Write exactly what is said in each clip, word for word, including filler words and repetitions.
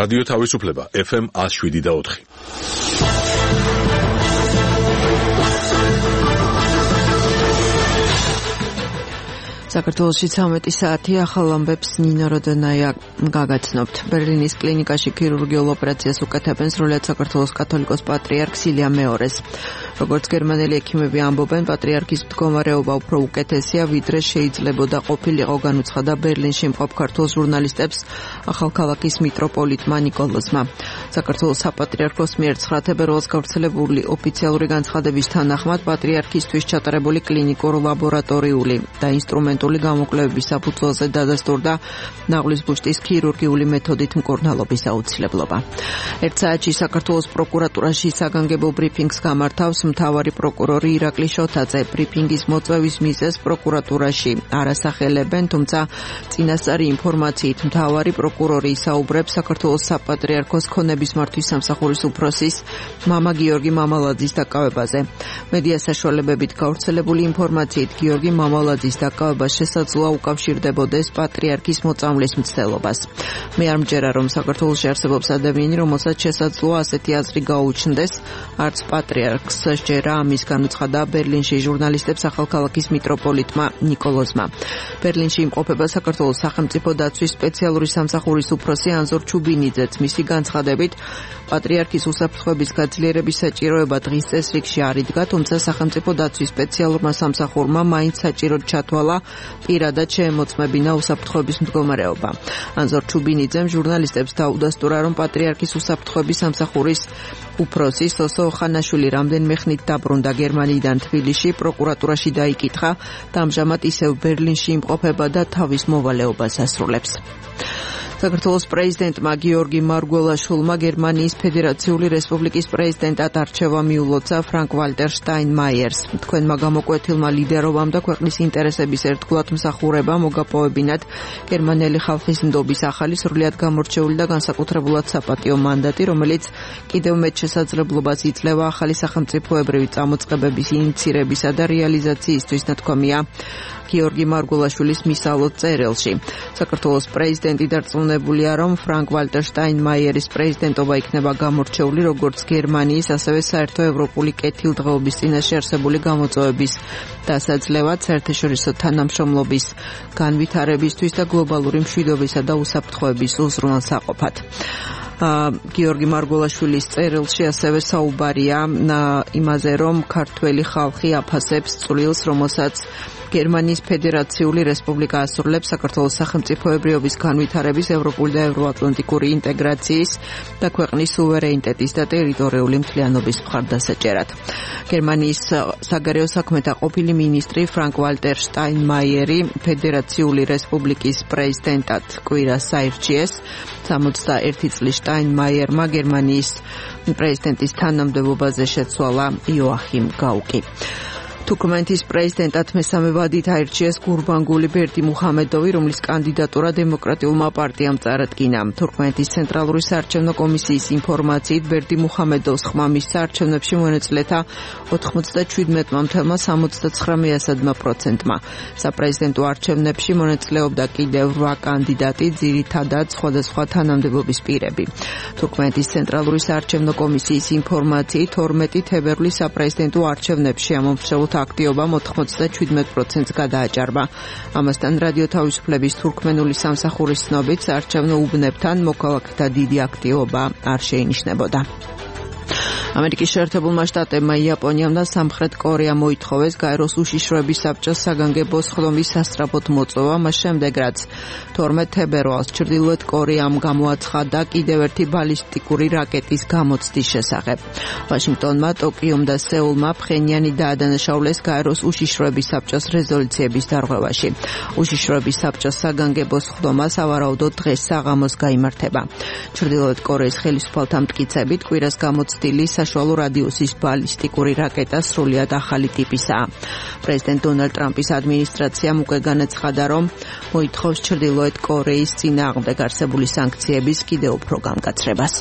რადიო თავისუფლება ეფ ემ one oh seven და four. საქართველოში ცამეტი საათი ახალ ამბებს ნინო როდონაია გაგაცნობთ. ბერლინის კლინიკაში ქირურგიულ ოპერაციას უკეთებენ სრულიად საქართველოს კათოლიკოს პატრიარქ ილია მეორეს. როგორც გერმანელი ექიმები ამბობენ, პატრიარქის მდგომარეობა უფრო უკეთესია, ვიდრე შეიძლებოდა ყოფილიყო, განუცხადა ბერლინში მყოფ ქართულ ჟურნალისტებს ახალქალაქის მიტროპოლიტმა ნიკოლოზმა. საქართველოს საპატრიარქოს მიერ ცხრა თებერვალს გავრცელებული ოფიციალური განცხადების თანახმად პატრიარქისთვის ჩატარებული კლინიკურ-ლაბორატორიული და ინსტრუმენტული გამოკვლევების საფუძველზე დადასტურდა ნაღლის ბუშტის ქირურგიული მეთოდით მკურნალობის აუცილებლობა. ერთ საათში საქართველოს პროკურატურაში საგანგებო ბრიფინგს გამართავს მთავარი პროკურორი ირაკლი შოთაძე. ბრიფინგის მოწვევის მიზეზს პროკურატურაში არ ასახელებენ, თუმცა წინასწარი ინფორმაციით მთავარი პროკურორი ისაუბრებს საქართველოს საპატრიარქოს ქონების მართვის სამსახურის უფროსის მამა გიორგი მამალაძის დაკავებაზე. მედია საშუალებებით გავრცელებული ინფორმაციით გიორგი მამალაძის დაკავება შესაძლოა უკავშირდებოდეს პატრიარქის მოწამვლის მცდელობას. მე არ მჯერა, რომ საქართველოში არსებობს ადამიანი, რომელსაც შესაძლოა ასეთი აზრი გაუჩნდეს, არც პატრიარქს შეჯერა, ამის განუცხადა ბერლინში ჟურნალისტებს ახალქალაქის მიტროპოლიტმა ნიკოლოზმა. ბერლინში იმყოფება საქართველოს სახელმწიფო დაცვის სპეციალური სამსახურის უფროსი ანზორ ჩუბინიძეც. მისი განცხადებით, პატრიარქის უსაფრთხოების გაძლიერების საჭიროება დღის წესრიგში არ იდგა, თუმცა სახელმწიფო დაცვის სპეციალურმა სამსახურმა მაინც საჭიროდ ჩათვალა პირადად შეემოწმებინა უსაფრთხოების მდგომარეობა. ანზორ ჩუბინიძემ ჟურნალისტებს დაუდასტურა, რომ პატრიარქის უსაფრთხოების სამსახურის უფროსი სოსო ოხანაშვილი რამდენიმე ხნით დაბრუნდა გერმანიიდან თბილისში, პროკურატურაში დაიკითხა და ამჟამად ისევ ბერლინში იმყოფება და თავის მოვალეობას ასრულებს. საქართველოს პრეზიდენტმა გიორგი მარგველაშვილმა გერმანიის ფედერაციული რესპუბლიკის პრეზიდენტად არჩევა მიულოცა ფრანკ ვალტერ შტაინმაიერს. თქვენმა გამოკვეთილმა ლიდერობამ და ქვეყნის ინტერესების ერთგულად მსახურება მოგაპოვებინათ გერმანელი ხალხის ნდობის ახალი სრულიად გამორჩეული და განსაკუთრებულად საპატიო მანდატი, რომელიც კიდევ მეტ შესაძლებლობას იძლევა ახალი სახელმწიფოებრივი წამოწყებების ინიცირებისა და რეალიზაციისთვის, ნათქვამია გიორგი მარგველაშვილის მისალოდ წერილში. საქართველოს პრეზიდენტი დარწმუნებულია, რომ ფრანკ ვალტერ შტაინმაიერის პრეზიდენტობა იქნება გამორჩეული როგორც გერმანიის, ასევე საერთო ევროპული კეთილდღეობის წინაშე არსებული გამოწვევების დასაძლევად, საერთაშორისო თანამშრომლობის განვითარებისთვის და გლობალური მშვიდობისა და უსაფრთხოების უზრუნველსაყოფად. გიორგი მარგველაშვილის წერილში ასევე საუბარია იმაზე, რომ ქართველი ხალხი აფასებს წვლილს, რომელსაც გერმანიის ფედერაციული რესპუბლიკა ასრულებს საქართველოს სახელმწიფოებრიობის განვითარების, ევროპული და ევროატლანტიკური ინტეგრაციის და ქვეყნის სუვერენიტეტის და ტერიტორიული მთლიანობის მხარდასაჭერად. გერმანიის საგარეო საქმეთა ყოფილი მინისტრი ფრანკ ვალტერ შტაინმაიერი ფედერაციული რესპუბლიკის პრეზიდენტად კვირას აირჩიეს. სამოცდაერთი წლის შტაინმაიერმა გერმანიის პრეზიდენტის თანამდებობაზე შეცვალა იოახიმ გაუკი. თურქმეთის პრეზიდენტად მესამე ვადით აირჩიეს გურბანგული ბერდიმუხამედოვი, რომლის კანდიდატურა დემოკრატიულმა პარტიამ წარადგინა. თურქმეთის ცენტრალური საარჩევნო კომისიის ინფორმაციით, ბერდიმუხამედოვს ხმა მის საარჩევნებში მონაწილეთა ოთხმოცდაჩვიდმეტ virgulă სამოცდაცხრამე პროცენტმა. საპრეზიდენტო არჩევნებში მონაწილეობდა კიდევ რვა კანდიდატი, ძირითადად სხვადასხვა თანამდებობის პირები. თურქმეთის ცენტრალური საარჩევნო კომისიის ინფორმაციით, თორმეტი თებერვლის საპრეზიდენტო არჩევნებში ამომრჩევლ აქტიობამ ოთხმოცდაჩვიდმეტ პროცენტს გადააჭარბა. ამასთან რადიო თავისუფლების თურქმენული სამსახურის ცნობით, საარჩევნო უბნებთან მოქალაქეთა დიდი აქტიობა არ შეინიშნებოდა. ამერიკის შეერთებულმა შტატებმა, იაპონიამ და სამხრეთ კორეამ მოითხოვეს გაეროს უშიშროების საბჭოს საგანგებო სხდომის სასწრაფოდ მოწვევა, მას შემდეგ რაც თორმეტ თებერვალს ჩრდილოეთ კორეამ გამოაცხადა კიდევ ერთი ბალისტიკური რაკეტის გამოცდის შესახებ. ვაშინგტონმა, ტოკიომ და სეულმა ფხენიანი დაადანაშაულეს გაეროს უშიშროების საბჭოს რეზოლუციების დარღვევაში. უშიშროების საბჭოს საგანგებო სხდომა სავარაუდოდ დღეს საღამოს გაიმართება. ჩრდილოეთ კორეის ხელისუფალთა მტკიცებით, კვირას გამოცდილი საშუალო რადიუსის ბალისტიკური რაკეტა სრულიად ახალი ტიპისაა. პრეზიდენტ დონალდ ტრამპის ადმინისტრაციამ უკვე განაცხადა, რომ მოითხოვს ჩრდილოეთ კორეის წინააღმდეგ არსებული სანქციების კიდევ უფრო გამკაცრებას.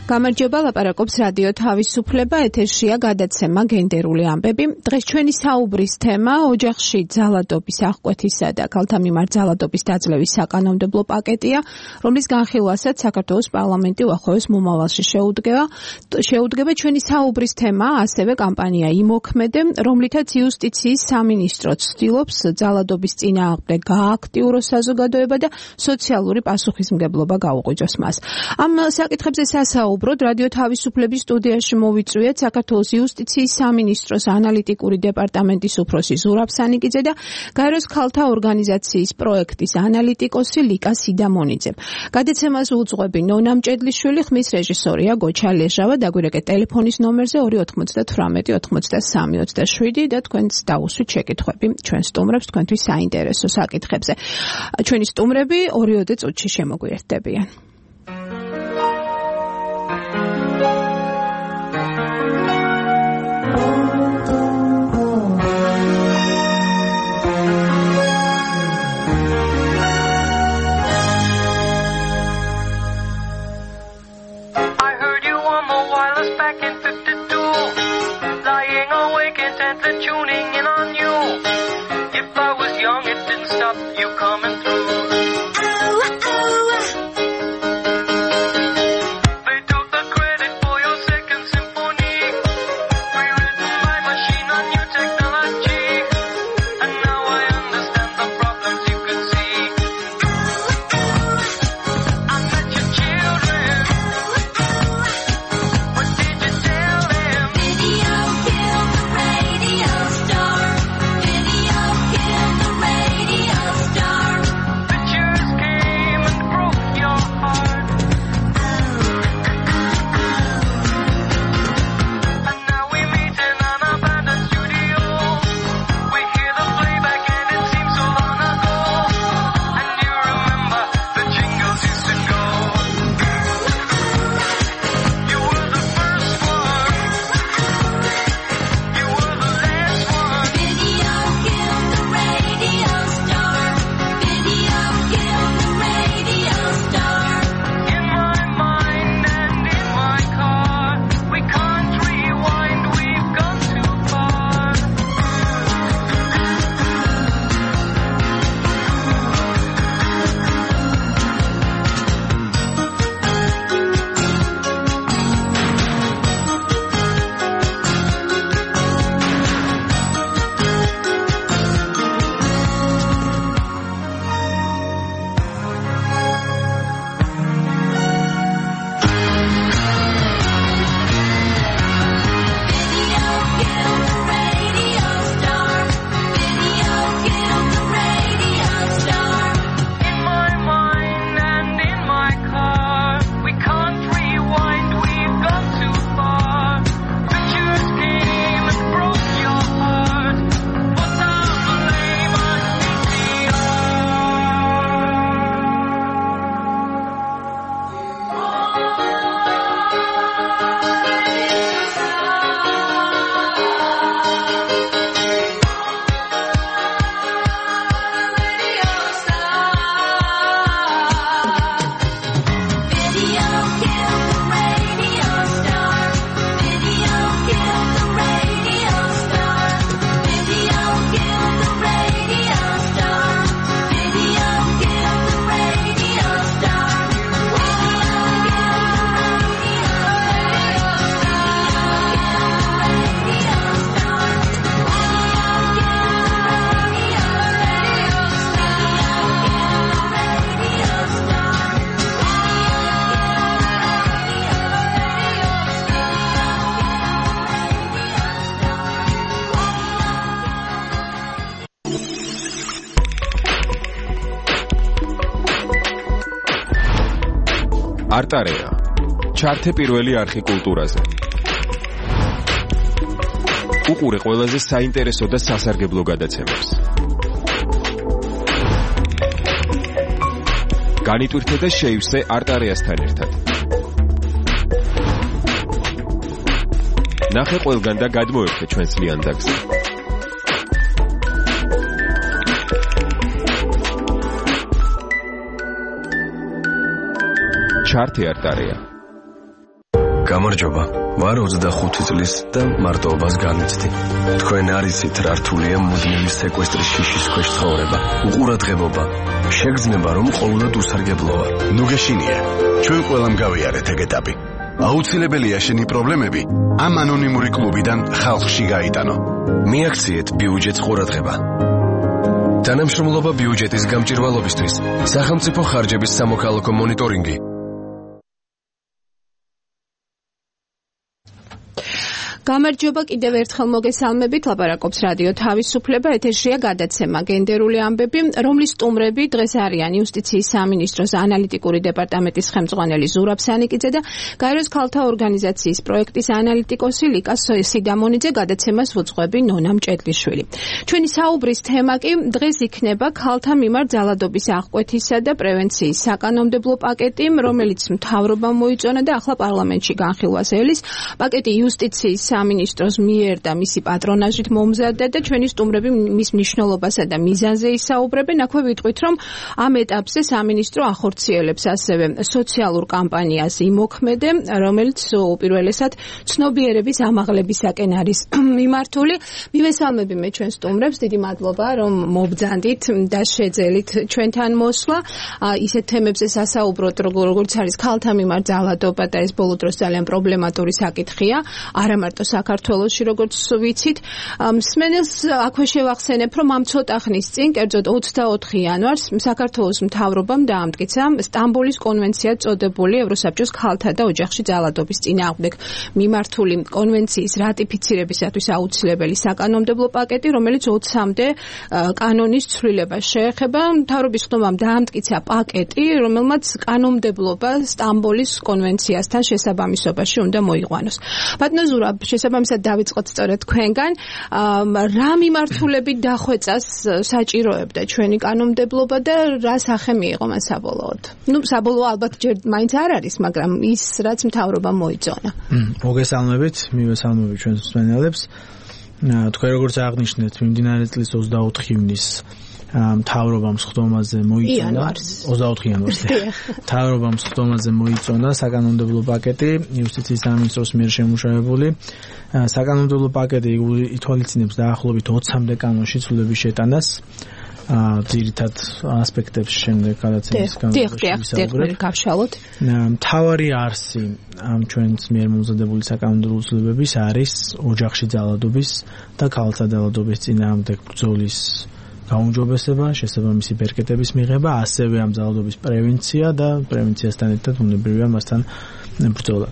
გამარჯობა, ლაპარაკობს რადიო თავისუფლება, ეთერშია გადაცემა გენდერული ამბები. დღეს ჩვენი საუბრის თემა ოჯახში ძალადობის აღკვეთისა და ქალთა მიმართ ძალადობის დაძლევის საკანონმდებლო პაკეტია, რომლის განხილვასაც საქართველოს პარლამენტი უახლოეს მომავალში შეუდგება. შეუდგება ჩვენი საუბრის თემა, ასევე კამპანია იმოქმედე, რომლითაც იუსტიციის სამინისტრო ცდილობს ძალადობის წინააღმდეგ გააქტიუროს საზოგადოება და სოციალური პასუხისმგებლობა გაუღვიძოს მას. ამ საკითხებზე სასაუბრად უბრალოდ რადიო თავისუფლების სტუდიაში მოვიწვიეთ საქართველოს იუსტიციის სამინისტროს ანალიტიკური დეპარტამენტის უფროსი ზურაბ სანიკიძე და გაეროს ქალთა ორგანიზაციის პროექტის ანალიტიკოსი ლიკა სიდამონიძე. გადაცემას უძღვები ნონა მჭედლიშვილი, ხმის რეჟისორია გოჩა ლეჟავა, დაგვირეკეთ ტელეფონის ნომერზე ორი ოთხმოცდათვრამეტი ოცდაოთხმოცდასამი ოცდაშვიდი და თქვენც დაუსვით შეკითხვები ჩვენ სტუმრებს თქვენთვის საინტერესო საკითხებზე. ჩვენი სტუმრები ორიოდე წუთში შემოგვიერთდებიან. Tuning in on you. If I was young, it didn't stop you coming through. Oh, oh. They took the credit for your second symphony, rewritten by machine on new technology. And now I understand the problems you could see. Oh, oh. I met your children. Oh, oh. What did you tell them? Video killed the radio. Video killed the radio star. Pictures came and broke your heart. And now we meet in an abandoned studio. We hear the playback and it seems so long ago. And you remember the jingles used to go. You were the first one. You were the last one. Video killed the radio star. Video killed the radio star. In my mind and in my car, we can't rewind, we've gone too far. Video killed the radio star. Video killed the radio star. In my mind and in my car, we can't rewind, we've gone too far. Pictures came and broke your heart. Put down the blame on P T Video killed the radio star. Video killed the radio star. Video killed the radio star. Video killed the radio star. არტარეა. ჩართე პირველი არხი კულტურაზე. უყურე ყველაზე საინტერესო და სასარგებლო გადაცემებს. განიტვირთე და შეივსე არტარეასთან ერთად. ნახე ყველგან და გადმოერთე ჩვენს ლიანდაგზე. ჩართე არტარეა. გამარჯობა. ვარ ოცდახუთი წლის და მარტოობას განიცდი. თქვენ არიცით რა რთულია მუდმივი სეკვესტრის შიშის ქვეშ ცხოვრება. უყურადღებობა. შეგრძნება რომ ყოველდღე უსარგებლო ვარ. ნუ გეშინია. ჩვენ ყველამ გავიარეთ ეგ ეტაპი. აუცილებელია შენი პრობლემები ამ ანონიმური კლუბიდან ხალხში გაიტანო. მიაქციეთ ბიუჯეტს ყურადღება. თანამშრომლობა ბიუჯეტის გამჭირვალობისთვის. სახელმწიფო ხარჯების სამოქალაქო მონიტორინგი. გამარჯობა კიდევ ერთხელ მოგესალმებით, ლაპარაკობს რადიო თავისუფლება, ეთერშია გადაცემა გენდერული ამბები, რომლის სტუმრები დღეს არიან იუსტიციის სამინისტროს ანალიტიკური დეპარტამენტის ხელმძღვანელი ზურაბ სანიკიძე და გაეროს ქალთა ორგანიზაციის პროექტის ანალიტიკოსი ლიკა სიდამონიძე, გადაცემას ვუძღვები ნონა მჭედლიშვილი. ჩვენი საუბრის თემა კი დღეს იქნება ქალთა მიმართ ძალადობის აღკვეთისა და პრევენციის საკანონმდებლო პაკეტი, რომელიც მთავრობამ მოიწონა და ახლა პარლამენტში განხილვას ელის. პაკეტი იუსტიციის სამინისტროს მიერ და მისი პატრონაჟით მომზადდა და ჩვენი სტუმრები მის მნიშვნელობასა და მიზანზე ისაუბრებენ. აქვე ვიტყვით, რომ ამ ეტაპზე სამინისტრო ახორციელებს ასევე სოციალურ კამპანიას იმოქმედე, რომელიც უპირველესად ცნობიერების ამაღლებისაკენ არის მიმართული. მივესალმები მე ჩვენ სტუმრებს, დიდი მადლობა რომ მობძანდით და შეძელით ჩვენთან მოსვლა. ისეთ თემებზე სასაუბროთ, როგორც არის ქალთა მიმართ ძალადობა და ეს ბოლო დროს ძალიან პრობლემატური საკითხია. არა მარტო საქართველოში, როგორც ვიცით, მსმენელს აქვე შევახსენებ, რომ ამ ცოტა ხნის წინ, კერძოდ ოცდაოთხი იანვარს, საქართველოს მთავრობამ დაამტკიცა სტამბოლის კონვენციად წოდებული ევროსაბჭოს ქალთა და ოჯახში ძალადობის წინააღმდეგ მიმართული კონვენციის რატიფიცირებისათვის აუცილებელი საკანონმდებლო პაკეტი, რომელიც ოცამდე კანონის ცვლილებას შეეხება. მთავრობის ხდომამ დაამტკიცა პაკეტი, რომელმაც კანონმდებლობა სტამბოლის კონვენციასთან შესაბამისობაში უნდა მოიყვანოს. ბატონო ზურაბ, შესაბამისად დავიწყოთ სწორედ თქვენგან, რა მიმართულებით დახვეწას საჭიროებდა ჩვენი კანონმდებლობა და რა სახე მიიღო მას საბოლოოდ? ნუ საბოლოო ალბათ ჯერ მაინც არ არის, მაგრამ ის რაც მთავრობამ მოიწონა. მოგესალმებით, მივესალმებით ჩვენს მსმენელებს. თქვენ როგორც აღნიშნეთ, მიმდინარე წლის ოცდაოთხი ივნის მთავრობამ სხდომაზე მოიწონა ოცდაოთხი იანვარს მთავრობამ სხდომაზე მოიწონა საკანონმდებლო პაკეტი იუსტიციის სამინისტროს მიერ შემუშავებული. საკანონმდებლო პაკეტი ითვალისწინებს დაახლოებით ოცამდე კანონში ცვლილების შეტანას. ძირითად ასპექტებს შემდეგ გადაცემის განვისაუბრებთ. მთავარი არსი ამ ჩვენს მიერ მომზადებული საკანონმდებლო ცვლილებების არის ოჯახში ძალადობის და ქალთა ძალადობის წინააღმდეგ ბრძოლის გაუმჯობესება, შესაბამისი ბერკეტების მიღება, ასევე ამ ძალადობის პრევენცია და პრევენციასთან ერთად უნებრივია მასთან ბრძოლა.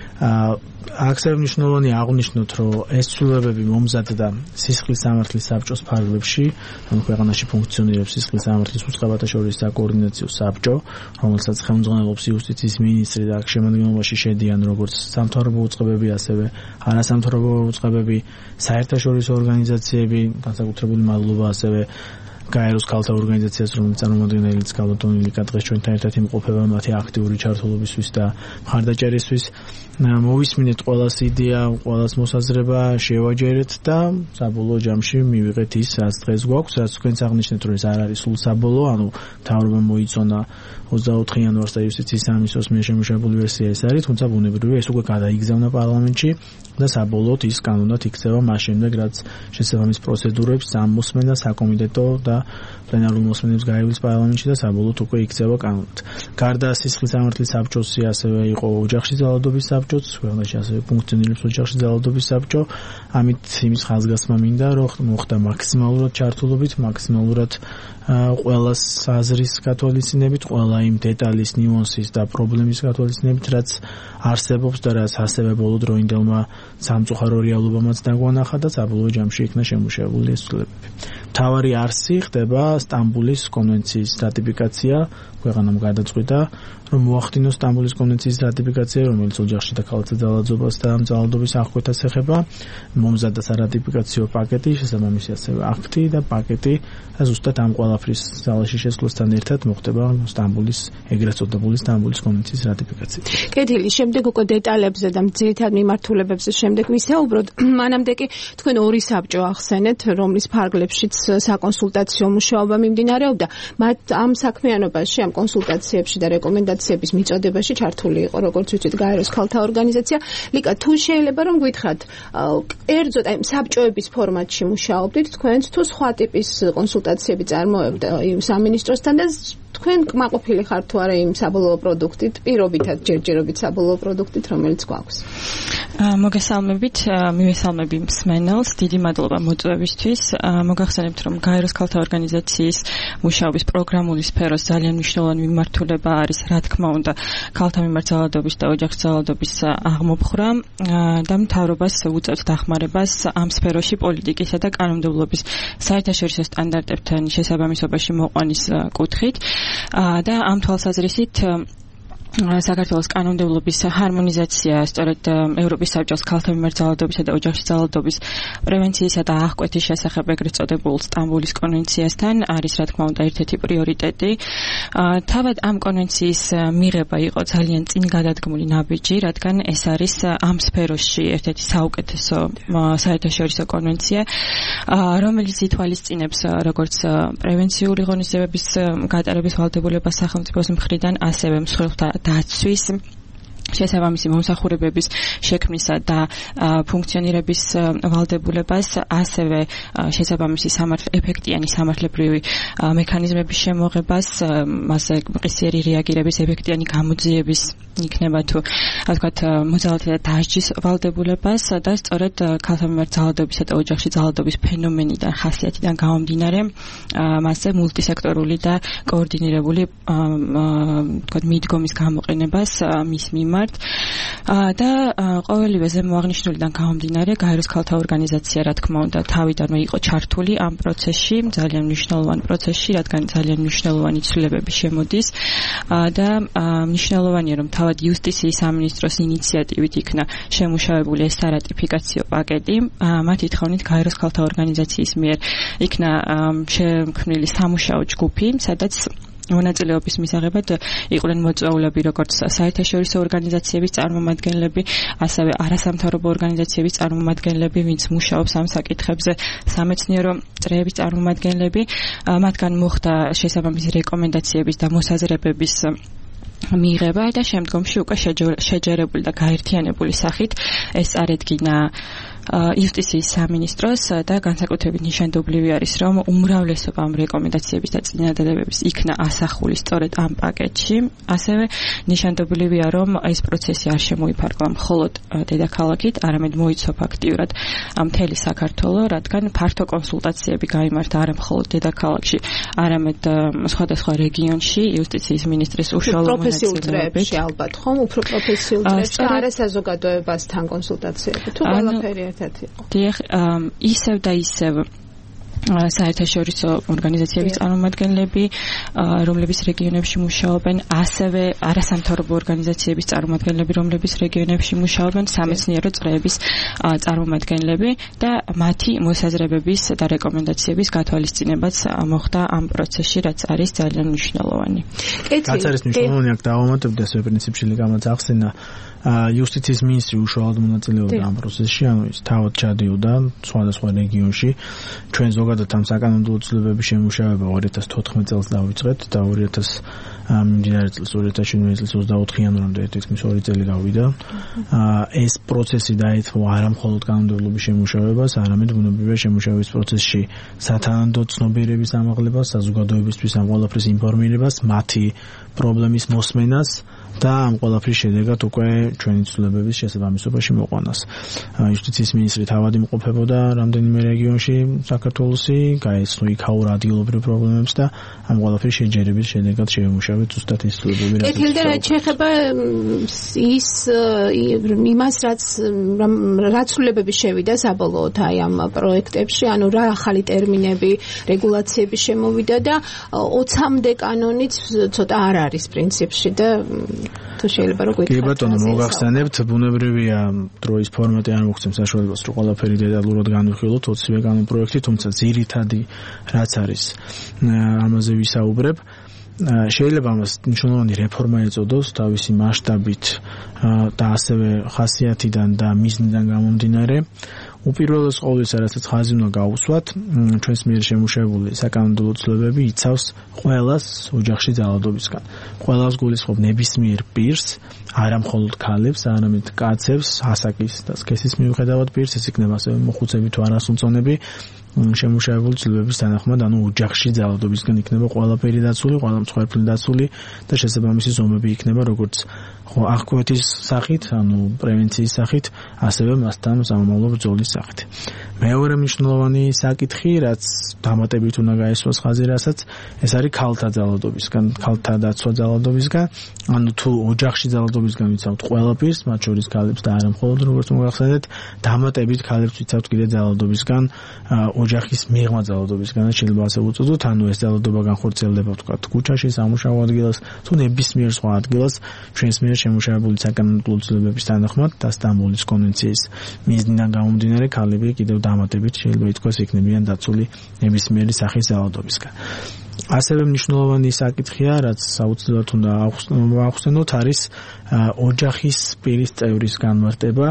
აქ მნიშვნელოვანია აღვნიშნოთ, რომ ეს ცვლილებები მომზადდა სისხლის სამართლის საბჭოს ფარგლებში, ანუ ქვეყანაში ფუნქციონირებს სისხლის სამართლის უწყებათა შორის საკოორდინაციო საბჭო, რომელსაც ხელმძღვანელობს იუსტიციის მინისტრი და აქ შემადგენლობაში შედიან როგორც სამთავრობო უწყებები, ასევე არასამთავრობო უწყებები, საერთაშორისო ორგანიზაციები, განსაკუთრებული მადლობა ასევე გაეროს ქალთა ორგანიზაციას, რომელიც წარმომადგენელიც გალოტონი ლიკა დღეს ჩვენთან ერთად იმყოფება მათი აქტიური ჩართულობისთვის და მხარდაჭერისთვის. მოვისმინეთ ყველას იდეა, ყველას მოსაზრება, შევაჯერეთ და საბოლოო ჯამში მივიღეთ ის, რაც დღეს გვაქვს, რაც თქვენც აღნიშნეთ, რომ ეს არ არის სულ საბოლოო, ანუ მთავრობამ მოიწონა ოცდაოთხი იანვარს და იუსტიციის სამინისტროს მიერ შემუშავებული ვერსია ეს არის, თუმცა ბუნებრივია ეს უკვე გადაიგზავნა პარლამენტში და საბოლოოდ ის კანონად იქცევა მას შემდეგ, რაც შესაბამის პროცედურებს ამოსმენა საკომიტეტო და პლენარულ მოსმენებს გაივლის პარლამენტში და საბოლოოდ უკვე იქცევა კანონად. გარდა სისხლის სამართლის საბჭოსი ასევე იყო ოჯახში ძალადობის საბჭოც, ქვეყანაში ასევე ფუნქციონირებს ოჯახში ძალადობის საბჭო. ამით იმის ხაზგასმა მინდა, რომ მოხდა მაქსიმალურად ჩართულობით, მაქსიმალურად ყველას აზრის გათვალისწინებით, ყველა იმ დეტალის, ნიუანსის და პრობლემის გათვალისწინებით, რაც არსებობს და რაც ასევე ბოლოდროინდელმა სამწუხარო რეალობამაც დაგვანახა და საბოლოო ჯამში იქნა შემუშავებული ეს ცვლილებები. მთავარი არსი ხდება სტამბოლის კონვენციის რატიფიკაცია, ქვეყანამ გადაწყვიტა, რომ მოახდინოს სტამბოლის კონვენციის რატიფიკაცია, რომელიც ოჯახში და ქალთა ძალადობას და ძალადობის აღკვეთას ეხება. მომზადდა სარატიფიკაციო პაკეტი, შესაბამისი ასევე აქტი და პაკეტი, და ზუსტად ამ ყველაფრის ძალაში შესვლასთან ერთად მოხდება სტამბოლის ეგრეთ წოდებული სტამბოლის კონვენციის რატიფიკაცია. კეთილი, შემდეგ უკვე დეტალებზე და ძირითად მიმართულებებზე შემდეგ ვისაუბროთ. მანამდე კი თქვენ ორი საბჭო ახსენეთ, რომლის ფარგლებშიც საკონსულტაციო მუშაობა მიმდინარეობდა. მათ ამ საქმიანობაში, ამ კონსულტაციებში და რეკომენდაციებში კონსულტაციების მიწოდებაში ჩართული იყო, როგორც ვიცით, გაეროს ქალთა ორგანიზაცია. ლიკა, თუ შეიძლება რომ გითხრათ, კერძოდ აი საბჭოების ფორმატში მუშაობდით თქვენც თუ სხვა ტიპის კონსულტაციები წარმოებდა იმ სამინისტროსთან და თქვენ კმაყოფილი ხართ თუ არა იმ საბოლოო პროდუქტით, პირობითად ჯერჯერობით საბოლოო პროდუქტით, რომელიც გვაქვს? მოგესალმებით, მივესალმები მსმენელს, დიდი მადლობა მოწვევისთვის. მოგახსენებთ, რომ გაეროს ქალთა ორგანიზაციის მუშაობის პროგრამული სფეროს ძალიან მნიშვნელოვანი მიმართულება არის, რა თქმა უნდა, ქალთა მიმართ ძალადობის და ოჯახის ძალადობის აღმოფხვრა და მთავრობას უწევთ დახმარებას ამ სფეროში პოლიტიკისა და კანონმდებლობის საერთაშორისო სტანდარტებთან შესაბამისობაში მოყვანის კუთხით. და ამ თვალსაზრისით საქართველოს კანონმდებლობის ჰარმონიზაცია სწორედ ევროპის საბჭოს ქალთა მიმართ ძალადობისა და ოჯახის ძალადობის პრევენციისა და აღკვეთის შესახებ ეგრეთ წოდებულ სტამბოლის კონვენციასთან არის, რა თქმა უნდა, ერთ-ერთი პრიორიტეტი. თავად ამ კონვენციის მიღება იყო ძალიან წინ გადადგმული ნაბიჯი, რადგან ეს არის ამ სფეროში ერთ-ერთი საუკეთესო საერთაშორისო კონვენცია, რომელიც ითვალისწინებს როგორც პრევენციული ღონისძიებების გატარების ვალდებულებას სახელმწიფოს მხრიდან, ასევე მსხვილთა დაცვის შესაბამისი მომსახურებების შექმნისა და ფუნქციონირების ვალდებულებას, ასევე შესაბამისი ეფექტიანი სამართლებრივი მექანიზმების შემოღებას, მასზე მყისიერი რეაგირების ეფექტიანი გამოძიების იქნება თუ ასე ვთქვათ მოძალადეთა და დასჯის ვალდებულებას და სწორედ ქალთა მიმართ ძალადობისა და ოჯახში ძალადობის ფენომენიდან, ხასიათიდან გამომდინარე, მასზე მულტისექტორული და კოორდინირებული ვთქვათ მიდგომის გამოყენებას მის მიმართ და ყოველივე ზემოაღნიშნულიდან გამომდინარე, გაეროს ქალთა ორგანიზაცია, რა თქმა უნდა, თავიდანვე იყო ჩართული ამ პროცესში, ძალიან მნიშვნელოვან პროცესში, რადგან ძალიან მნიშვნელოვანი ცვლილებები შემოდის და მნიშვნელოვანია, რომ თავად იუსტიციის სამინისტროს ინიციატივით იქნა შემუშავებული ეს სარატიფიკაციო პაკეტი. მათი თხოვნით გაეროს ქალთა ორგანიზაციის მიერ იქნა შექმნილი სამუშაო ჯგუფი, სადაც მონაწილეობის მისაღებად იყვნენ მოწვეულები როგორც საერთაშორისო ორგანიზაციების წარმომადგენლები, ასევე არასამთავრობო ორგანიზაციების წარმომადგენლები, ვინც მუშაობს ამ საკითხებზე, სამეცნიერო წრეების წარმომადგენლები. მათგან მოხდა შესაბამისი რეკომენდაციების და მოსაზრებების მიღება და შემდგომში უკვე შეჯერებული და გაერთიანებული სახით ეს წარედგინა იუსტიციის სამინისტროს და განსაკუთრებით ნიშანდობლივი არის, რომ უმრავლესობა ამ რეკომენდაციების და წინადადებების იქნა ასახული სწორედ ამ პაკეტში. ასევე ნიშანდობლივია, რომ ეს პროცესი არ შემოიფარგლა მხოლოდ დედაქალაქით, არამედ მოიცვა ფაქტიურად მთელი საქართველო, რადგან ფართო კონსულტაციები გაიმართა არა მხოლოდ დედაქალაქში, არამედ სხვადასხვა რეგიონში იუსტიციის მინისტრის უშუალო მონაწილეობით. ალბათ ხომ უფრო პროფესიულ წრეებში და არა საზოგადოებასთან კონსულტაციები. თუ ყველაფერი დიახ, ისევ და ისევ საერთაშორისო ორგანიზაციების წარმომადგენლები, რომლებიც რეგიონებში მუშაობენ, ასევე არასამთავრობო ორგანიზაციების წარმომადგენლები, რომლებიც რეგიონებში მუშაობენ, სამეცნიერო წრეების წარმომადგენლები და მათი მოსაზრებების და რეკომენდაციების გათვალისწინებაც მოხდა ამ პროცესში, რაც არის ძალიან მნიშვნელოვანი. რაც არის მნიშვნელოვანი, აქ დავამატებდი ეს პრინციპში ლიგამაც ახსენა იუსტიციის მინისტრი უშუალოდ მონაწილეობდა ამ პროცესში, ანუ ის თავად ჩადიოდა სხვადასხვა რეგიონში. ჩვენ ზოგადად ამ საკანონმდებლო ცვლილებების შემუშავება ორი ათას თოთხმეტ წელს დავიწყეთ და ორი ათას მიმდინარე წელს ორი ათას შვიდმეტ წელს ოცდაოთხი იანვრამდე თითქმის ორი წელი გავიდა. ეს პროცესი დაეთმო არა მხოლოდ კანონმდებლობის შემუშავებას, არამედ ბუნებრივია შემუშავების პროცესში სათანადო ცნობიერების ამაღლებას, საზოგადოებისთვის ამ ყველაფრის ინფორმირებას, მათი პრობლემის მოსმენას და ამ ყველაფრის შედეგად უკვე ჩვენი ცვლილებების შესაბამისობაში მოყვანას. იუსტიციის მინისტრი თავად იმყოფებოდა რამდენიმე რეგიონში საქართველოსი, გაეცნო იქაურ ადგილობრივ პრობლემებს და ამ ყველაფრის შეჯერების შედეგად შევიმუშავეთ ზუსტად ის ცვლილებები, რაც ეთილდა რაც შეეხება ის იმას, რაც რაც ცვლილებები შევიდა საბოლოოდ აი ამ პროექტებში, ანუ რა ახალი ტერმინები, რეგულაციები შემოვიდა და ოცამდე კანონიც ცოტა არ არის პრინციპში და თუ შეიძლება რომ გითხრათ. კი ბატონო, მოგახსენებთ, ბუნებრივია დროის ფორმატი არ მოგცემს საშუალებას, რომ ყველაფერი დეტალურად განვიხილოთ ოცივე კანონპროექტი, თუმცა ძირითადი რაც არის, ამაზე ვისაუბრებ. შეიძლება მას მნიშვნელოვანი რეფორმა ეწოდოს თავისი მასშტაბით და ასევე ხასიათიდან და მიზნიდან გამომდინარე. უპირველეს ყოვლისა, რასაც ხაზი უნდა გაუსვათ, ჩვენს მიერ შემუშავებული საკანონმდებლო ცვლილებები იცავს ყველას ოჯახში ძალადობისგან. ყველას გულისხმობ ნებისმიერ პირს, არა მხოლოდ ქალებს, არამედ კაცებს, ასაკის და სქესის მიუხედავად პირს, ეს იქნება ასევე მოხუცები თუ არასრულწლოვნები, შემუშავებული ცვლილებების თანახმად, ანუ ოჯახში ძალადობისგან იქნება ყველაფერი დაცული, ყველა მსხვერპლი დაცული და შესაბამისი ზომები იქნება როგორც აღკვეთის სახით, ანუ პრევენციის სახით, ასევე მასთან სამომავლო ბრძოლის სახით. მეორე მნიშვნელოვანი საკითხი, რაც დამატებით უნდა გაესვას ხაზი, რასაც ეს არის ქალთა ძალადობისგან, ქალთა დაცვა ძალადობისგან, ანუ თუ ოჯახში ძალადობისგან ვიცავთ ყველა პირს, მათ შორის ქალებს და არა მხოლოდ როგორც მოგახსენეთ, დამატებით ქალებს ვიცავთ კიდე ძალადობისგან, ოჯახის მიღმა ძალადობისგან, შეიძლება ასე უწოდოთ, ანუ ეს ძალადობა განხორციელდება ვთქვათ ქუჩაში, სამუშაო ადგილას, თუ ნებისმიერ სხვა ადგილას, ჩვენს მიერ შემუშავებული საკანონმდებლო ცვლილებების თანახმად და სტამბოლის კონვენციის მიზნიდან გამომდინარე, ქალები კიდევ დამატებით შეიძლება ითქვას იქნებიან დაცული ნებისმიერი სახის ძალადობისგან. ასევე მნიშვნელოვანი საკითხია, რაც აუცილებლად უნდა ახსენოთ, არის ოჯახის პირის წევრის განმარტება.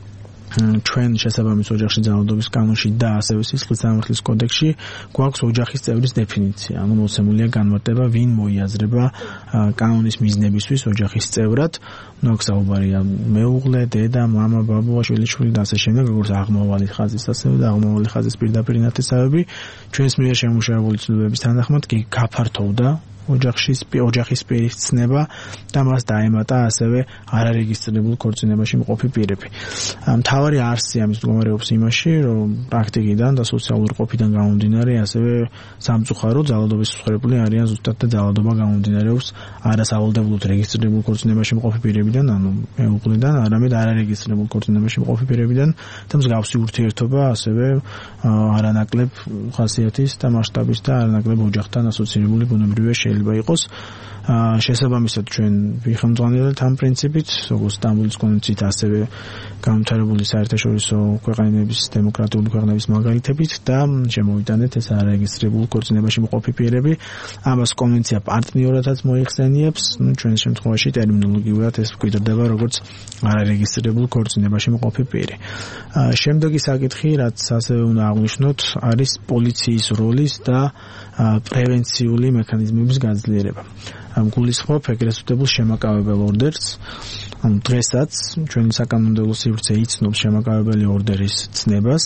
ჩვენ შესაბამის ოჯახში ძალადობის კანონში და ასევე სისხლის სამართლის კოდექსში გვაქვს ოჯახის წევრის დეფინიცია, ანუ მოცემულია განმარტება, ვინ მოიაზრება კანონის მიზნებისთვის ოჯახის წევრად. ნუ აქ საუბარია მეუღლე, დედა, მამა, ბაბუა, შვილიშვილი და ასე შემდეგ, როგორც აღმავალი ხაზის ასევე და აღმავალი ხაზის პირდაპირ ნათესავები. ჩვენს მიერ შემუშავებული ცვლილებების თანახმად კი გაფართოვდა ოჯახის ოჯახის პირის ცნება და მას დაემატა ასევე არარეგისტრირებულ ქორწინებაში მყოფი პირები. მთავარი არსი ამის მდგომარეობს იმაში, რომ პრაქტიკიდან და სოციალური ყოფიდან გამომდინარე ასევე სამწუხარო ძალადობის მსხვერპლი არიან ზუსტად და ძალადობა გამომდინარეობს არასავალდებულოდ რეგისტრირებულ ქორწინებაში მყოფი პირებიდან, ანუ მეუღლიდან, არამედ არარეგისტრირებულ ქორწინებაში მყოფი პირებიდან და მსგავსი ურთიერთობა ასევე არანაკლებ ხასიათის და მასშტაბის და არანაკლებ ოჯახთან ასოცირებული ბუნებრივია შეიძლება იყოს. შესაბამისად ჩვენ ვიხელმძღვანელობთ ამ პრინციპით, როგორც სტამბოლის კონვენციით, ასევე განვითარებული საერთაშორისო ქვეყნების დემოკრატიული ქვეყნების მაგალითებით და შემოვიტანეთ ეს არარეგისტრირებულ ქორწინებაში მყოფი პირები. ამას კონვენცია პარტნიორადაც მოიხსენიებს, ну ჩვენს შემთხვევაში ტერმინოლოგიურად ეს გვიძრდება როგორც არარეგისტრირებულ ქორწინებაში მყოფი პირი. შემდეგი საკითხი, რაც ასევე უნდა აღვნიშნოთ, არის პოლიციის როლის და პრევენციული მექანიზმების გაძლიერება. გულისხმობ ეგრეთ წოდებულ შემაკავებელ ორდერს. ანუ დღესაც ჩვენი საკანონმდებლო სივრცე იცნობს შემაკავებელი ორდერის ცნებას.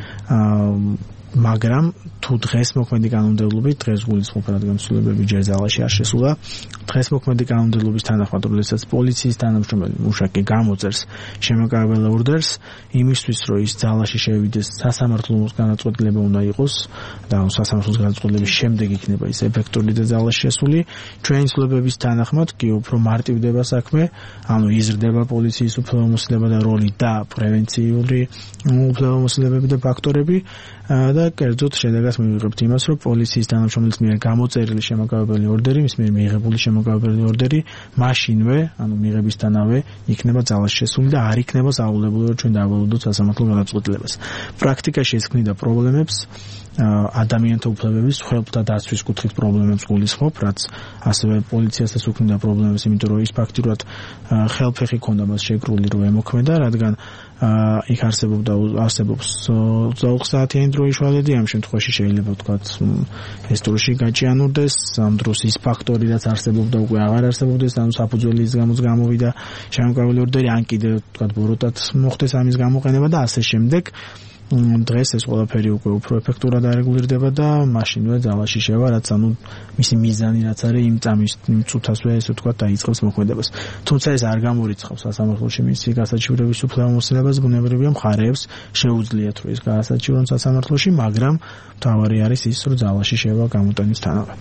მაგრამ თუ დღეს მოქმედი კანონმდებლობით, დღეს გულისხმობ, რადგან ცვლილებები ჯერ ძალაში არ შესულა, დღეს მოქმედი კანონმდებლობის თანახმად, როდესაც პოლიციის თანამშრომელი მუშაკი გამოწერს შემაკავებელ ორდერს, იმისთვის რომ ის ძალაში შევიდეს, სასამართლოს განაცხადება უნდა იყოს და სასამართლოს განაცხადების შემდეგ იქნება ის ეფექტური და ძალაში შესული. ჩვენი ცვლილებების თანახმად კი უფრო მარტივდება საქმე, ანუ იზრდება პოლიციის უფლებამოსილება და როლი და პრევენციული უფლებამოსილებები და ფაქტორები და კერძოდ შედეგად მივიღებთ იმას, რომ პოლიციის თანამშრომლის მიერ გამოწერილი შემაკავებელი ორდერი, მის მიერ მიიღებული შემაკავებელი ორდერი მაშინვე, ანუ მიღებისთანავე იქნება ძალაში შესული და არ იქნება საუბრობლო, რომ ჩვენ დავალოდოთ სასამართლო გადაწყვეტილებას. პრაქტიკაში ეს ქმნიდა პრობლემებს, ადამიანთა უფლებების, ხელთა დაცვის კუთხით პრობლემებს გულისხმობ, რაც ასევე პოლიციასაც უქმნიდა პრობლემებს, იმიტომ რომ ის ფაქტურად ხელფეხი ქონდა მას შეკრული რომ ემოქმედა, რადგან იქ არსებობდა არსებობს ოცდაოთხ საათიანი დროის შვალედი, ამ შემთხვევაში შეიძლება ვთქვათ ეს დროში გაჭიანურდეს, ამ დროს ის ფაქტორი რაც არსებობდა უკვე აღარ არსებობდეს, ანუ საფუძველი ის გამოც გამოვიდა შემაკავებელი ორდერი, ან კიდევ ვთქვათ ბოროტად მოხდეს ამის გამოყენება და ასე შემდეგ. დღეს ეს ყველაფერი უკვე უფრო ეფექტურად არეგულირდება და მაშინვე ძალაში შევა, რაც ანუ მისი მიზანი რაც არის იმ წამის იმ წუთასვე ესე ვთქვათ დაიწყებს მოქმედებას. თუმცა ეს არ გამორიცხავს სასამართლოში მისი გასაჩივრების უფლებამოსილებას, ბუნებრივია მხარეებს შეუძლიათ რომ ის გაასაჩივრონ სასამართლოში, მაგრამ მთავარი არის ის რომ ძალაში შევა გამოტანისთანავე.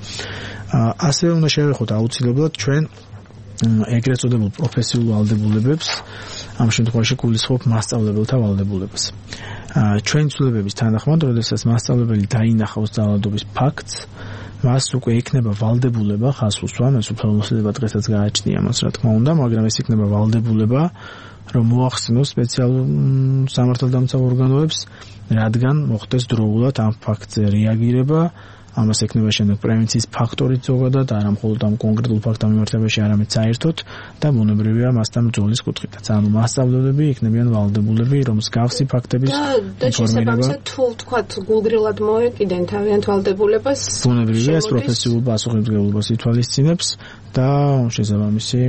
ასევე უნდა შევეხოთ აუცილებლად ჩვენ ეგრეთ წოდებულ პროფესიულ ვალდებულებებს, ამ შემთხვევაში გულისხმობ მასწავლებელთა ვალდებულებას. ჩვენი ცვლილებების თანახმად, როდესაც მასწავლებელი დაინახავს ძალადობის ფაქტს, მას უკვე იქნება ვალდებულება ხაზს უსვამ, ეს უფლებამოსილება დღესაც გააჩნია მას, რა თქმა უნდა, მაგრამ ეს იქნება ვალდებულება, რომ მოახსნოს სპეციალურ სამართალდამცავ ორგანოებს, რადგან მოხდეს დროულად ამ ფაქტზე რეაგირება, ამას ექნება შემდეგ პრევენციის ფაქტორით ზოგადად, არა მხოლოდ ამ კონკრეტულ ფაქტთან მიმართებაში, არამედ საერთოდ და ბუნებრივია მასთან ბრძოლის კუთხითაც. ანუ მასწავლებლები იქნებიან ვალდებულები, რომ მსგავსი ფაქტების ინფორმირება თუ თქვათ გულგრილად მოეკიდენ თავიანთ ვალდებულებას, ბუნებრივია ეს პროფესიულ პასუხისმგებლობას ითვალისწინებს და შესაბამისი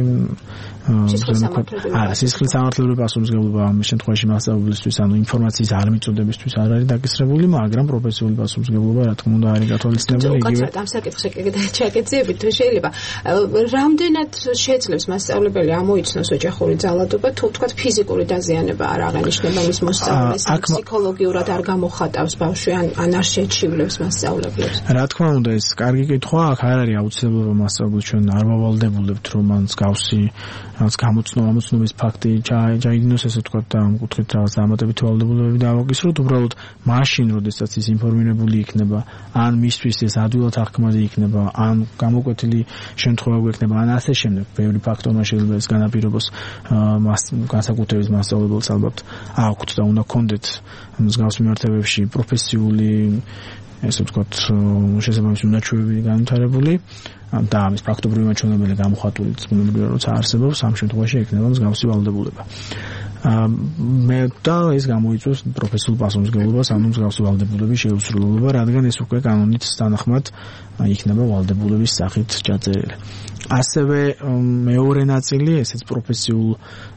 არა სისხლის სამართლებრივი პასუხისმგებლობა ამ შემთხვევაში მასწავლებლისთვის, ანუ ინფორმაციის არ მიწოდებისთვის არ არის დაკისრებული, მაგრამ პროფესიული პასუხისმგებლობა რა თქმა უნდა არის გათვალისწინებული იგივე. ამ საკითხში ჩაგეძიებით თუ შეიძლება რამდენად შეძლებს მასწავლებელი ამოიცნოს ოჯახური ძალადობა, თუ თქვათ ფიზიკური დაზიანება არ აღენიშნება მის მოსწავლეს, ფსიქოლოგიურად არ გამოხატავს ბავშვი ან ან არ შეჩივლებს მასწავლებლებს. რა თქმა უნდა ეს კარგი კითხვა, აქ არ არის აუცილებლობა მასწავლებლებს ჩვენ არ ვავალდებულებთ რომ ან მსგავსი რაც გამოცნო ამოცნობის ფაქტი ჩაიდინოს ესე ვთქვათ და ამ კუთხით რაღაც დამატებითი ვალდებულებები დავაკისროთ, უბრალოდ მაშინ როდესაც ის ინფორმირებული იქნება, ან მისთვის ეს ადვილად აღქმადი იქნება, ან გამოკვეთილი შემთხვევა გვექნება, ან ასე შემდეგ, ბევრი ფაქტორმა შეიძლება ეს განაპირობოს მას განსაკუთრებით მასწავლებელს ალბათ აქვთ და უნდა კონდეთ მსგავს მიმართებებში პროფესიული ესე ვთქვათ შესაბამისი უნარჩვევები განვითარებული და ამის ფაქტობრივი მაჩვენებელი გამოხატული ბუნებრივია როცა არსებობს ამ შემთხვევაში ექნება მსგავსი ვალდებულება. მე და ეს გამოიწვევს პროფესიულ პასუხისმგებლობას, ანუ მსგავსი ვალდებულების შეუსრულებლობა, რადგან ეს უკვე კანონით თანახმად იქნება ვალდებულების სახით ჩაწერილი. ასევე მეორე ნაწილი, ესეც პროფესიულ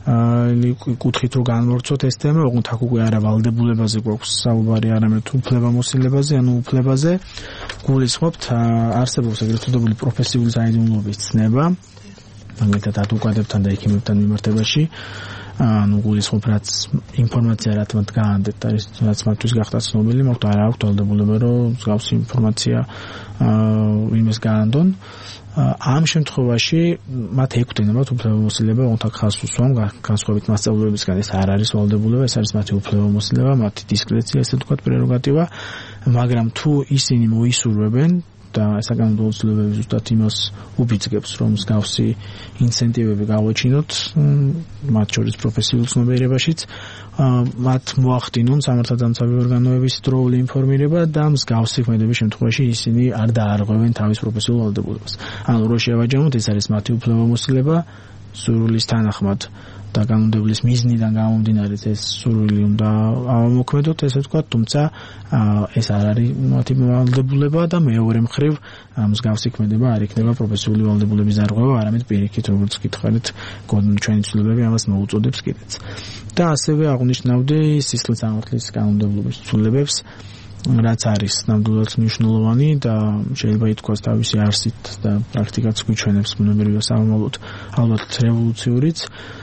კუთხით რო განვორცოთ ეს თემა, ოღონდ აქ უკვე არა ვალდებულებაზე გვაქვს საუბარი, არამედ უფლებამოსილებაზე, ანუ უფლებაზე გულისხმობთ არსებობს ეგრეთ წოდებული პროფესიული საიდუმლოების ცნება, მაგალითად ადვოკატებთან და ექიმებთან მიმართებაში, ანუ გულისხმობ რაც ინფორმაცია რა თქმა უნდა გაანდეთ და ის რაც მათთვის გახდა ცნობილი, მაგრამ არა აქვთ ვალდებულება რომ მსგავსი ინფორმაცია იმას გაანდონ. ამ შემთხვევაში მათ ექვთენებათ უფლებამოსილება, თუმცა ხაზს უსვამ განსხვავებით მასწავლებლებისგან ეს არ არის ვალდებულება, ეს არის მათი უფლებამოსილება, მათი დისკრეცია, ესე ვთქვათ, პრეროგატივა, მაგრამ თუ ისინი მოისურვებენ და საკანონმდებლო ცვლილებები ზუსტად იმას უბიძგებს, რომ მსგავსი ინცენტივები გავაჩინოთ, მათ შორის პროფესიულ ცნობიერებაშიც, მათ მოახდინონ სამართალდამცავი ორგანოების დროული ინფორმირება და მსგავსი ქმედების შემთხვევაში ისინი არ დაარღვევენ თავის პროფესიულ ვალდებულებას. ანუ რო შევაჯამოთ, ეს არის მათი უფლებამოსილება სურვილის თანახმად და კანონმდებლობის მიზნიდან გამომდინარე ეს სურვილი უნდა ამოქმედოთ, ესე ვთქვათ, თუმცა ეს არ არის მათი ვალდებულება და მეორე მხრივ მსგავსი ქმედება არ იქნება პროფესიული ვალდებულების დარღვევა, არამედ პირიქით, როგორც გითხარით, ჩვენი ცვლილებები ამას მოუწოდებს კიდეც. და ასევე აღნიშნავდი სისხლის სამართლის კანონმდებლობის ცვლილებებს, რაც არის ნამდვილად მნიშვნელოვანი და შეიძლება ითქვას თავისი არსით და პრაქტიკაც გვიჩვენებს ბუნებრივია სამომავლოდ ალბათ რევოლუციურიც.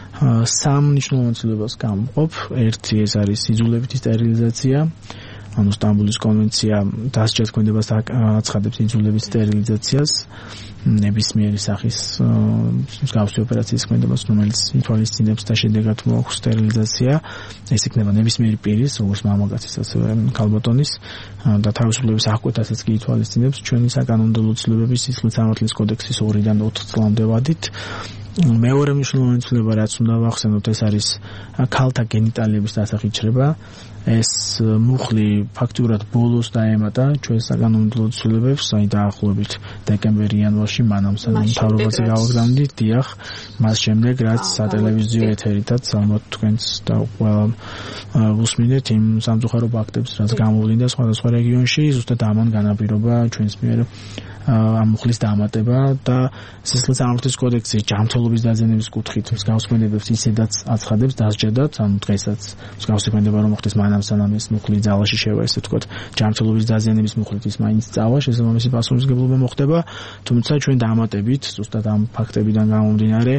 სამ მნიშვნელოვან ცვლილებას გამყოფ. ერთი ეს არის იძულებითი სტერილიზაცია, ანუ სტამბოლის კონვენცია დასჯად ქმედებას აცხადებს იძულების სტერილიზაციას, ნებისმიერი სახის მსგავსი ოპერაციის ქმედებას, რომელიც ითვალისწინებს და შედეგად მოაქვს სტერილიზაცია. ეს იქნება ნებისმიერი პირის, როგორც მამაკაცის, ასევე ქალბატონის და თავისუფლების აღკვეთასაც კი ითვალისწინებს ჩვენი საკანონმდებლო ცვლილებების სისხლის სამართლის კოდექსის ორიდან ოთხ წლამდე ვადით. მეორე მნიშვნელოვანი ცვლილება, რაც უნდა ვახსენოთ, ეს არის ქალთა გენიტალიების დასახიჩრება. ეს მუხლი ფაქტურად ბოლოს დაემატა ჩვენს საკანონმდებლო ცვლილებებს, აი დაახლოებით დეკემბერ-იანვარში, მანამ სანამ მთავრობაზე გავაგზავნდით, დიახ, მას შემდეგ რაც სატელევიზიო ეთერითაც ალბათ თქვენს და ყველა უსმინეთ იმ სამწუხარო ფაქტებს, რაც გამოვლინდა სხვადასხვა რეგიონში, ზუსტად ამან განაპირობა ჩვენს მიერ ამ მუხლის დამატება და სისხლის სამართლის კოდექსის ჯანმრთელობის დაზიანების კუთხით მსგავს ქმედებებს ისედაც აცხადებს დასჯადად, ანუ დღესაც მსგავსი ქმედება რომ მოხდეს მანამ სანამ ეს მუხლი ძალაში შევა, ესე ვთქვათ, ჯანმრთელობის დაზიანების მუხლით ის მაინც წავა, შესაბამისი პასუხისმგებლობა მოხდება, თუმცა ჩვენ დამატებით ზუსტად ამ ფაქტებიდან გამომდინარე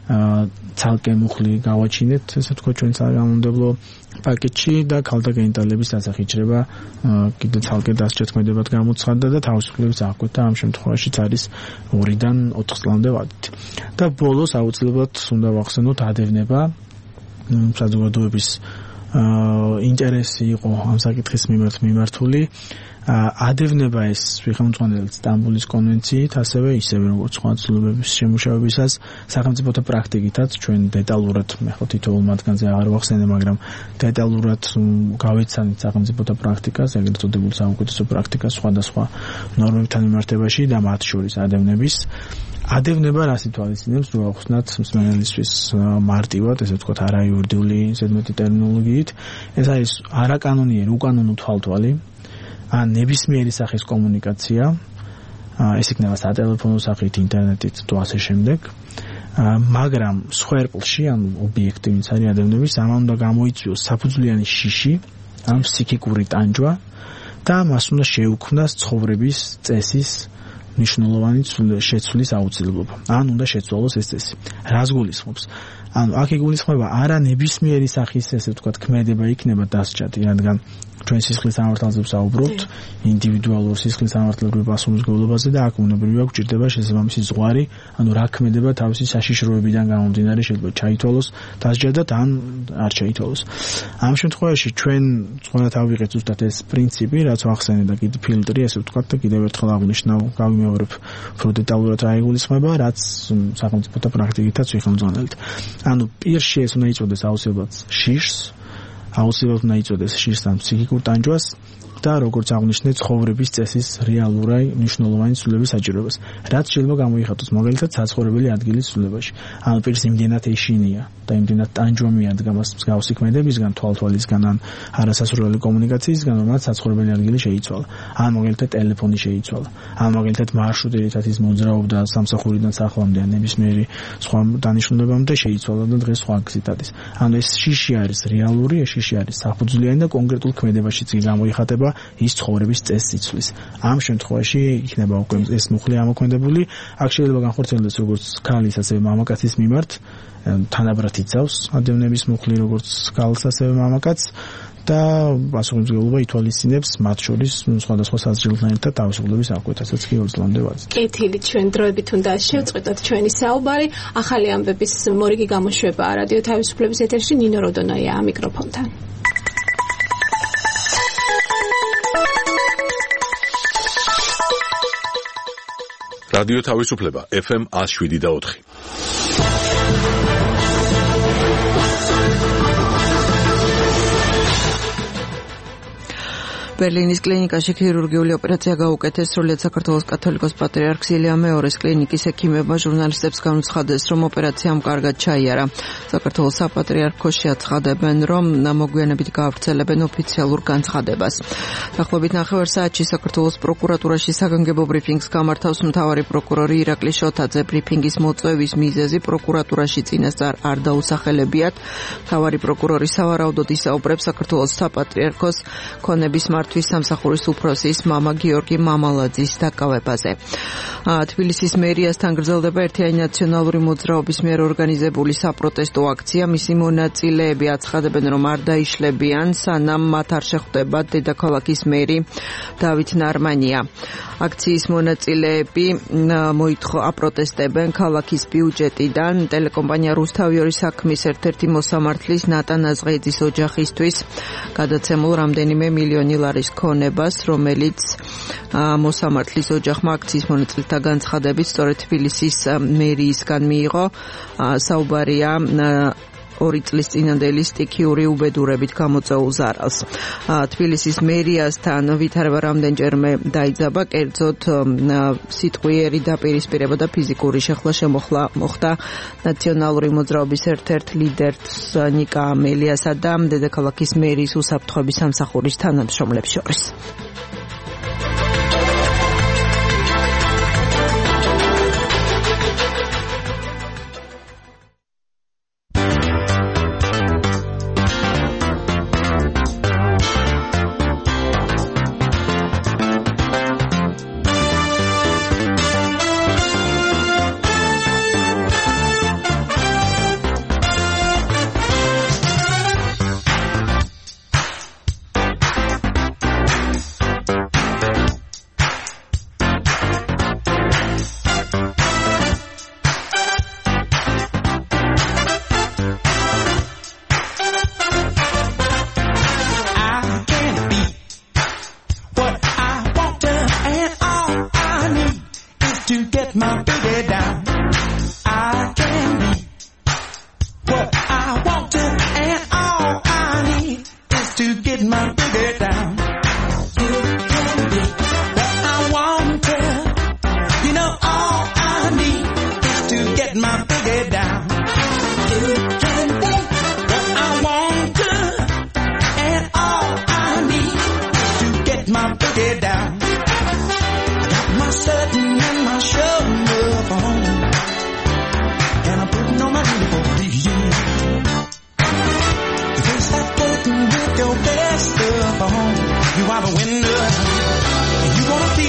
ცალკე მუხლი გავაჩინეთ, ესე ვთქვათ, ჩვენ საკანონმდებლო პაკეტში და ქალთა გენიტალიების დასახიჩრება კიდე ცალკე დასჯად ქმედებად გამოცხადდა და თავისუფლების აღკვეთა ამ შემთხვევაშიც არის ორიდან ოთხ წლამდე ვადით. და ბოლოს აუცილებლად უნდა ვახსენოთ ადევნება საზოგადოების ინტერესი იყო ამ საკითხის მიმართ მიმართული. ადევნება ეს სახელმწიფო სტამბოლის კონვენციით, ასევე ისევე როგორც სხვა ცვლილებების შემუშავებისას სახელმწიფოთა პრაქტიკითაც ჩვენ დეტალურად მე ხო თითოეულ მათგანზე აღარ ვახსენე, მაგრამ დეტალურად გავეცანით სახელმწიფოთა პრაქტიკას, ეგრეთ წოდებულ საუკეთესო პრაქტიკას სხვადასხვა ნორმებთან მიმართებაში და მათ შორის ადევნების ადევნება რას ითვალისწინებს, რო ახსნათ მსმენელისთვის მარტივად, ესე ვთქვათ, არაიურიდიული ზედმეტი ტერმინოლოგიით, ეს არის არაკანონიერი, უკანონო თვალთვალი, ან ნებისმიერი სახის კომუნიკაცია, ეს იქნება სატელეფონო სახით, ინტერნეტით თუ ასე შემდეგ. მაგრამ სხერპლში, ან ობიექტი, ვინც არის ადევნების, ამან უნდა გამოიწვიოს საფუძვლიანი შიში, ან ფსიქიკური ტანჯვა და მას უნდა შეუქმნას ცხოვრების წესის მნიშვნელოვანი შეცვლის აუცილებლობა. ან უნდა შეცვალოს ეს წესი. რას გულისხმობს? ანუ აქ იგულისხმება არა ნებისმიერი სახის, ესე ვთქვათ, ქმედება იქნება დასჭადი, რადგან ჩვენ სისხლის სამართალზე ვსაუბრობთ, ინდივიდუალურ სისხლის სამართლებრივ პასუხისმგებლობაზე და აქ უნებრივია გვჭირდება შესაბამისი ზღვარი, ანუ რა ქმედება თავისი საშიშროებიდან გამომდინარე შეიძლება ჩაითვალოს დასჯადად ან არ ჩაითვალოს. ამ შემთხვევაში ჩვენ სწორად ავიღეთ ზუსტად ეს პრინციპი, რაც ვახსენე და კიდე ფილტრი, ესე ვთქვათ და კიდევ ერთხელ აღნიშნავ, გავიმეორებ უფრო დეტალურად რა იგულისხმება, რაც სახელმწიფოთა პრაქტიკითაც ვიხელმძღვანელთ. ანუ პირში ეს უნდა იწოდეს აუცილებლად შიშს, აუცილებლად უნდა იწოდეს შიშთან ფსიქიკურ ტანჯვას და როგორც აღნიშნე ცხოვრების წესის რეალურაი მნიშვნელოვანი ცვლილების საჭიროებას. რაც შეიძლება გამოიხატოს მაგალითად საცხოვრებელი ადგილის ცვლილებაში. ანუ პირს იმდენად ეშინია და იმდენად ტანჯვა მიადგა მას მსგავსი ქმედებისგან, თვალთვალისგან ან არასასურველი კომუნიკაციისგან, რომ მათ საცხოვრებელი ადგილი შეიცვალა. ან მაგალითად ტელეფონი შეიცვალა. ან მაგალითად მარშრუტი, რითაც ის მოძრაობდა სამსახურიდან სახლამდე, ან ნებისმიერი სხვა დანიშნულებამდე შეიცვალა და დღეს სხვა გზით არის. ანუ ეს შიში არის რეალური, ეს შიში არის საფუძვლიანი და კონკრეტულ ქმედებაშიც გამოიხატება ის ცხოვრების წესს იცვლის. ამ შემთხვევაში იქნება უკვე ეს მუხლი ამოქმედებული, აქ შეიძლება განხორციელდეს როგორც ქალის, ასევე მამაკაცის მიმართ, თანაბრად იცავს ადევნების მუხლი როგორც ქალს, ასევე მამაკაცს და პასუხისმგებლობა ითვალისწინებს მათ შორის სხვადასხვა სასჯელთან ერთად თავისუფლების აღკვეთასაც კი ორ წლამდე ვაძლევთ. კეთილი, ჩვენ დროებით უნდა შევწყვეტოთ ჩვენი საუბარი. ახალი ამბების მორიგი გამოშვება რადიო თავისუფლების ეთერში ნინო როდონოია ამ მიკროფონთან. რადიო თავისუფლება ეფ ემ one oh seven და four. ბერლინის კლინიკაში ქირურგიული ოპერაცია გაუკეთეს სრულიად საქართველოს კათოლიკოს პატრიარქ ილია მეორის კლინიკის ექიმებმა ჟურნალისტებს განუცხადეს, რომ ოპერაციამ კარგად ჩაიარა. საქართველოს საპატრიარქოში აცხადებენ, რომ მოგვიანებით გაავრცელებენ ოფიციალურ განცხადებას. დაახლოებით ნახევარ საათში საქართველოს პროკურატურაში საგანგებო ბრიფინგს გამართავს მთავარი პროკურორი ირაკლი შოთაძე. ბრიფინგის მოწვევის მიზეზი პროკურატურაში წინასწარ არ დაუსახელებიათ. მთავარი პროკურორი სავარაუდოდ ისაუბრებს საქართველოს საპატრიარქოს ქონების მართვის სამსახურის უფროსის მამა გიორგი მამალაძის დაკავებაზე. თბილისის მერიასთან გრძელდება ერთიანი ნაციონალური მოძრაობის მიერ ორგანიზებული საპროტესტო აქცია. მისი მონაწილეები აცხადებენ, რომ არ დაიშლებიან, სანამ მათ არ შეხვდება დედაქალაქის მერი დავით ნარმანია. აქციის მონაწილეები მოითხოვ აპროტესტებენ ქალაქის ბიუჯეტიდან ტელეკომპანია რუსთავიორი საქმის ერთ-ერთი მოსამართლის ნატან აზღეიძის ოჯახისთვის გადაცემულ რამდენიმე მილიონი ლარის ქონებას, რომელიც მოსამართლის ოჯახმა აქციის მონაწილეთა განცხადებით სწორედ თბილისის მერიისგან მიიღო. საუბარია ორი წლის წინანდელი სტიქიური უბედურებით გამოწვეულ ზარალს. თბილისის მერიასთან ვითარება რამდენჯერმე დაიძაბა, კერძოდ სიტყვიერი დაპირისპირება და ფიზიკური შეხლა შემოხლა მოხდა ნაციონალური მოძრაობის ერთ-ერთ ლიდერს ნიკა ამელიასა და დედაქალაქის მერის უსაფრთხოების სამსახურის თანამშრომლებს შორის. get my boogie down. I can be what I want to, and all I need is to get my boogie down. You can be what I want to, you know all I need is to get my boogie down. You can be what I want to, and all I need is to get my boogie down. I got my certain and my shoulder on, and I'm putting on my uniform for you. You can start flirting with your best stuff on. You are the winner, and you wanna be.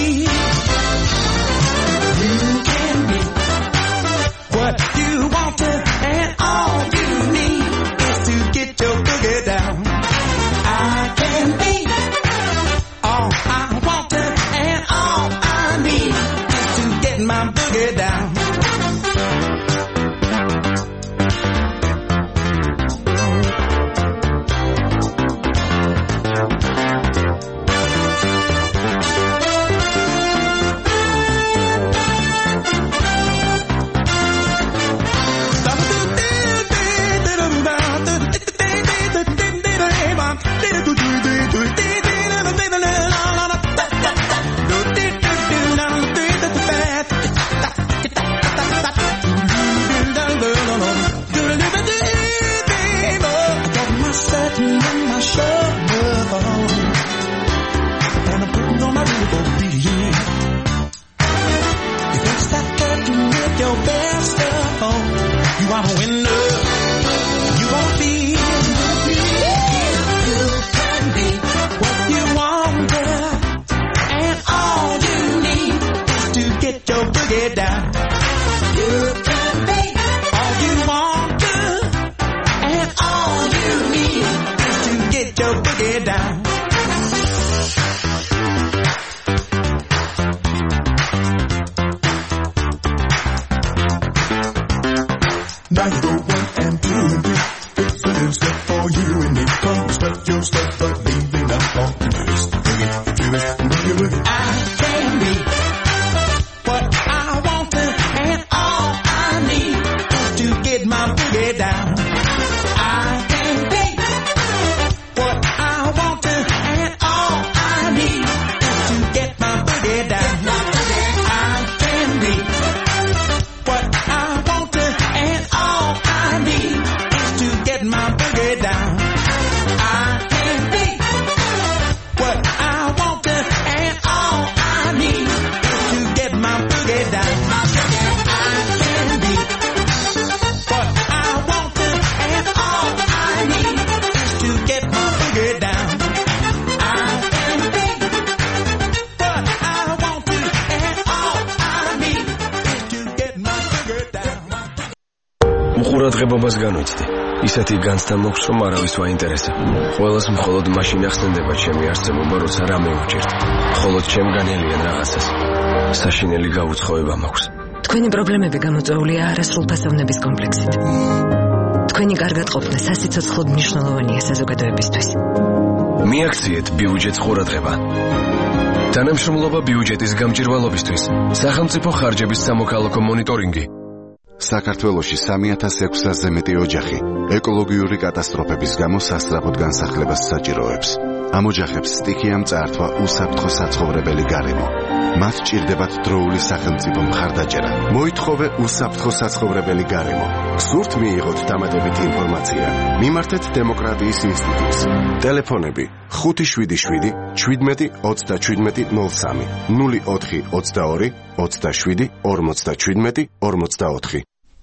You can be what you want to, and all you need is to get your boogie down. I can be all I want to, and all I need is to get my boogie down. ყურადღებობას განვიცდი. ისეთი განცდა მოქვს, რომ არავის ვაინტერესა. ყველას მხოლოდ მაშინ ახსენდება ჩემი არსებობა, როცა რამე უჭირთ. მხოლოდ ჩემგანელიან რაღაცას. საშინელი გაუცხოება მაქვს. თქვენი პრობლემები გამოწვეულია არასრულფასოვნების კომპლექსით. თქვენი კარგად ყოფნა სასიცოცხლოდ მნიშვნელოვანია საზოგადოებისთვის. მიაქციეთ ბიუჯეტს ყურადღება. თანამშრომლობა ბიუჯეტის გამჭირვალობისთვის. სახელმწიფო ხარჯების სამოქალაქო მონიტორინგი. საქართველოში სამი ათას ექვსასზე მეტი ოჯახი ეკოლოგიური კატასტროფების გამო სასწრაფოდ განსახლებას საჭიროებს. ამ ოჯახებს სტიქია მწართვა უსაფრთხო საცხოვრებელი გარემო. მათ სჭირდებათ დროული სახელმწიფო მხარდაჭერა. მოითხოვე უსაფრთხო საცხოვრებელი გარემო. სურთ მიიღოთ დამატებითი ინფორმაცია. მიმართეთ დემოკრატიის ინსტიტუტს. ტელეფონები ხუთი შვიდი შვიდი შვიდმეტი ოცდაშვიდმეტი ნულ სამი ნული ოთხი ოცდაორი ოცდაშვიდი ორმოცდაშვიდმეტი ორმოცდაოთხი.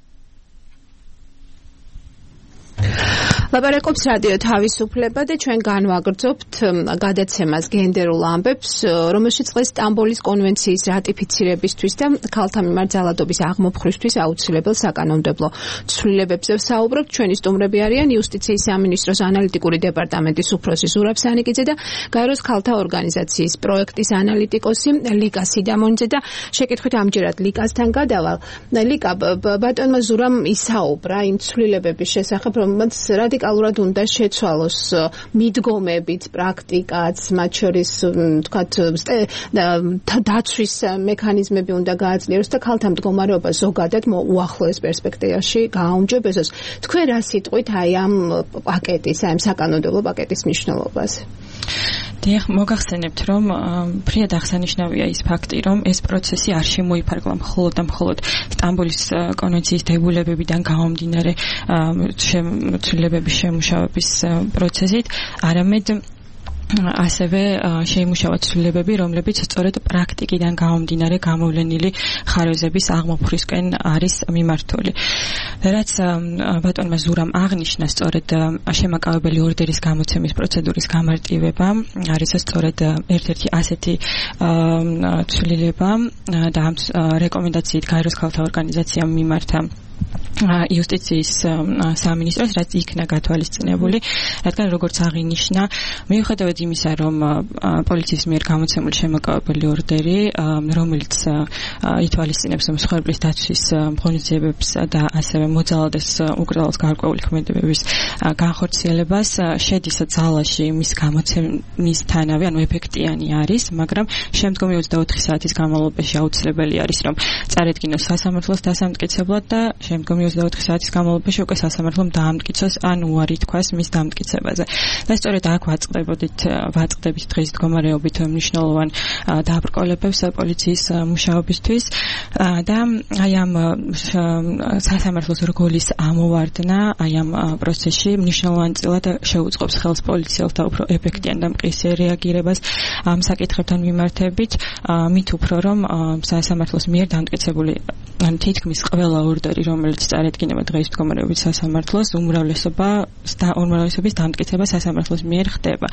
ლაპარაკობს რადიო თავისუფლება და ჩვენ განვაგრძობთ გადაცემას გენდერულ ამბებს, რომელშიც დღეს სტამბოლის კონვენციის რატიფიცირებისთვის და ქალთა მიმართ ძალადობის აღმოფხვრისთვის აუცილებელ საკანონმდებლო ცვლილებებზე ვსაუბრობთ. ჩვენი სტუმრები არიან იუსტიციის სამინისტროს ანალიტიკური დეპარტამენტის უფროსი ზურაბ სანიკიძე და გაეროს ქალთა ორგანიზაციის პროექტის ანალიტიკოსი ლიკა სიდამონიძე და შეკითხვით ამჯერად ლიკასთან გადავალ. ლიკა, ბატონმა ზურამ ისაუბრა იმ ცვლილებების შესახებ, რომელიც რადიკალ რადიკალურად უნდა შეცვალოს მიდგომებით, პრაქტიკაც, მათ შორის თქვათ დაცვის მექანიზმები უნდა გააძლიეროს და ქალთა მდგომარეობა ზოგადად უახლოეს პერსპექტივაში გააუმჯობესოს. თქვენ რა სიტყვით აი ამ პაკეტის, აი ამ საკანონმდებლო პაკეტის მნიშვნელობაზე? დიახ, მოგახსენებთ, რომ ფრიად აღსანიშნავია ის ფაქტი, რომ ეს პროცესი არ შემოიფარგლა მხოლოდ და მხოლოდ სტამბოლის კონვენციის დებულებებიდან გამომდინარე ცვლილებების შემუშავების პროცესით, არამედ ასევე შეიმუშავა ცვლილებები, რომლებიც სწორედ პრაქტიკიდან გამომდინარე გამოვლენილი ხარვეზების აღმოფხვისკენ არის მიმართული. რაც ბატონმა ზურამ აღნიშნა, სწორედ შემაკავებელი ორდერის გამოცემის პროცედურის გამარტივება არის სწორედ ერთ-ერთი ასეთი ცვლილება და ამ რეკომენდაციით გაეროს ქალთა ორგანიზაციამ მიმართა იუსტიციის სამინისტროს, რაც იქნა გათვალისწინებული, რადგან როგორც აღინიშნა, მიუხედავად იმისა, რომ პოლიციის მიერ გამოცემული შემოკავებელი ორდერი, რომელიც ითვალისწინებს მსხვერპლის დაცვის ღონისძიებებს და ასევე მოძალადეს უკრძალავს გარკვეული ქმედებების განხორციელებას, შედის ძალაში მის გამოცემისთანავე, ანუ ეფექტიანი არის, მაგრამ შემდგომი ოცდაოთხი საათის განმავლობაში აუცილებელი არის, რომ წარედგინოს სასამართლოს დასამტკიცებლად და შემდგომი ოცდაოთხი საათის განმავლობაში უკვე სასამართლომ დაამტკიცოს ან უარი თქვას მის დამტკიცებაზე. და სწორედ აქ ვაწყდებოდით, ვაწყდებით დღის მდგომარეობით მნიშვნელოვან დაბრკოლებებს პოლიციის მუშაობისთვის და აი ამ სასამართლოს რგოლის ამოვარდნა აი ამ პროცესში მნიშვნელოვან წილად შეუწყობს ხელს პოლიციელთა უფრო ეფექტიან და მყისე რეაგირებას ამ საკითხებთან მიმართებით, მით უფრო რომ სასამართლოს მიერ დამტკიცებული ან თითქმის ყველა ორდერი, რომელიც წარედგინება დღის მდგომარეობით სასამართლოს, უმრავლესობა და უმრავლესობის დამტკიცება სასამართლოს მიერ ხდება.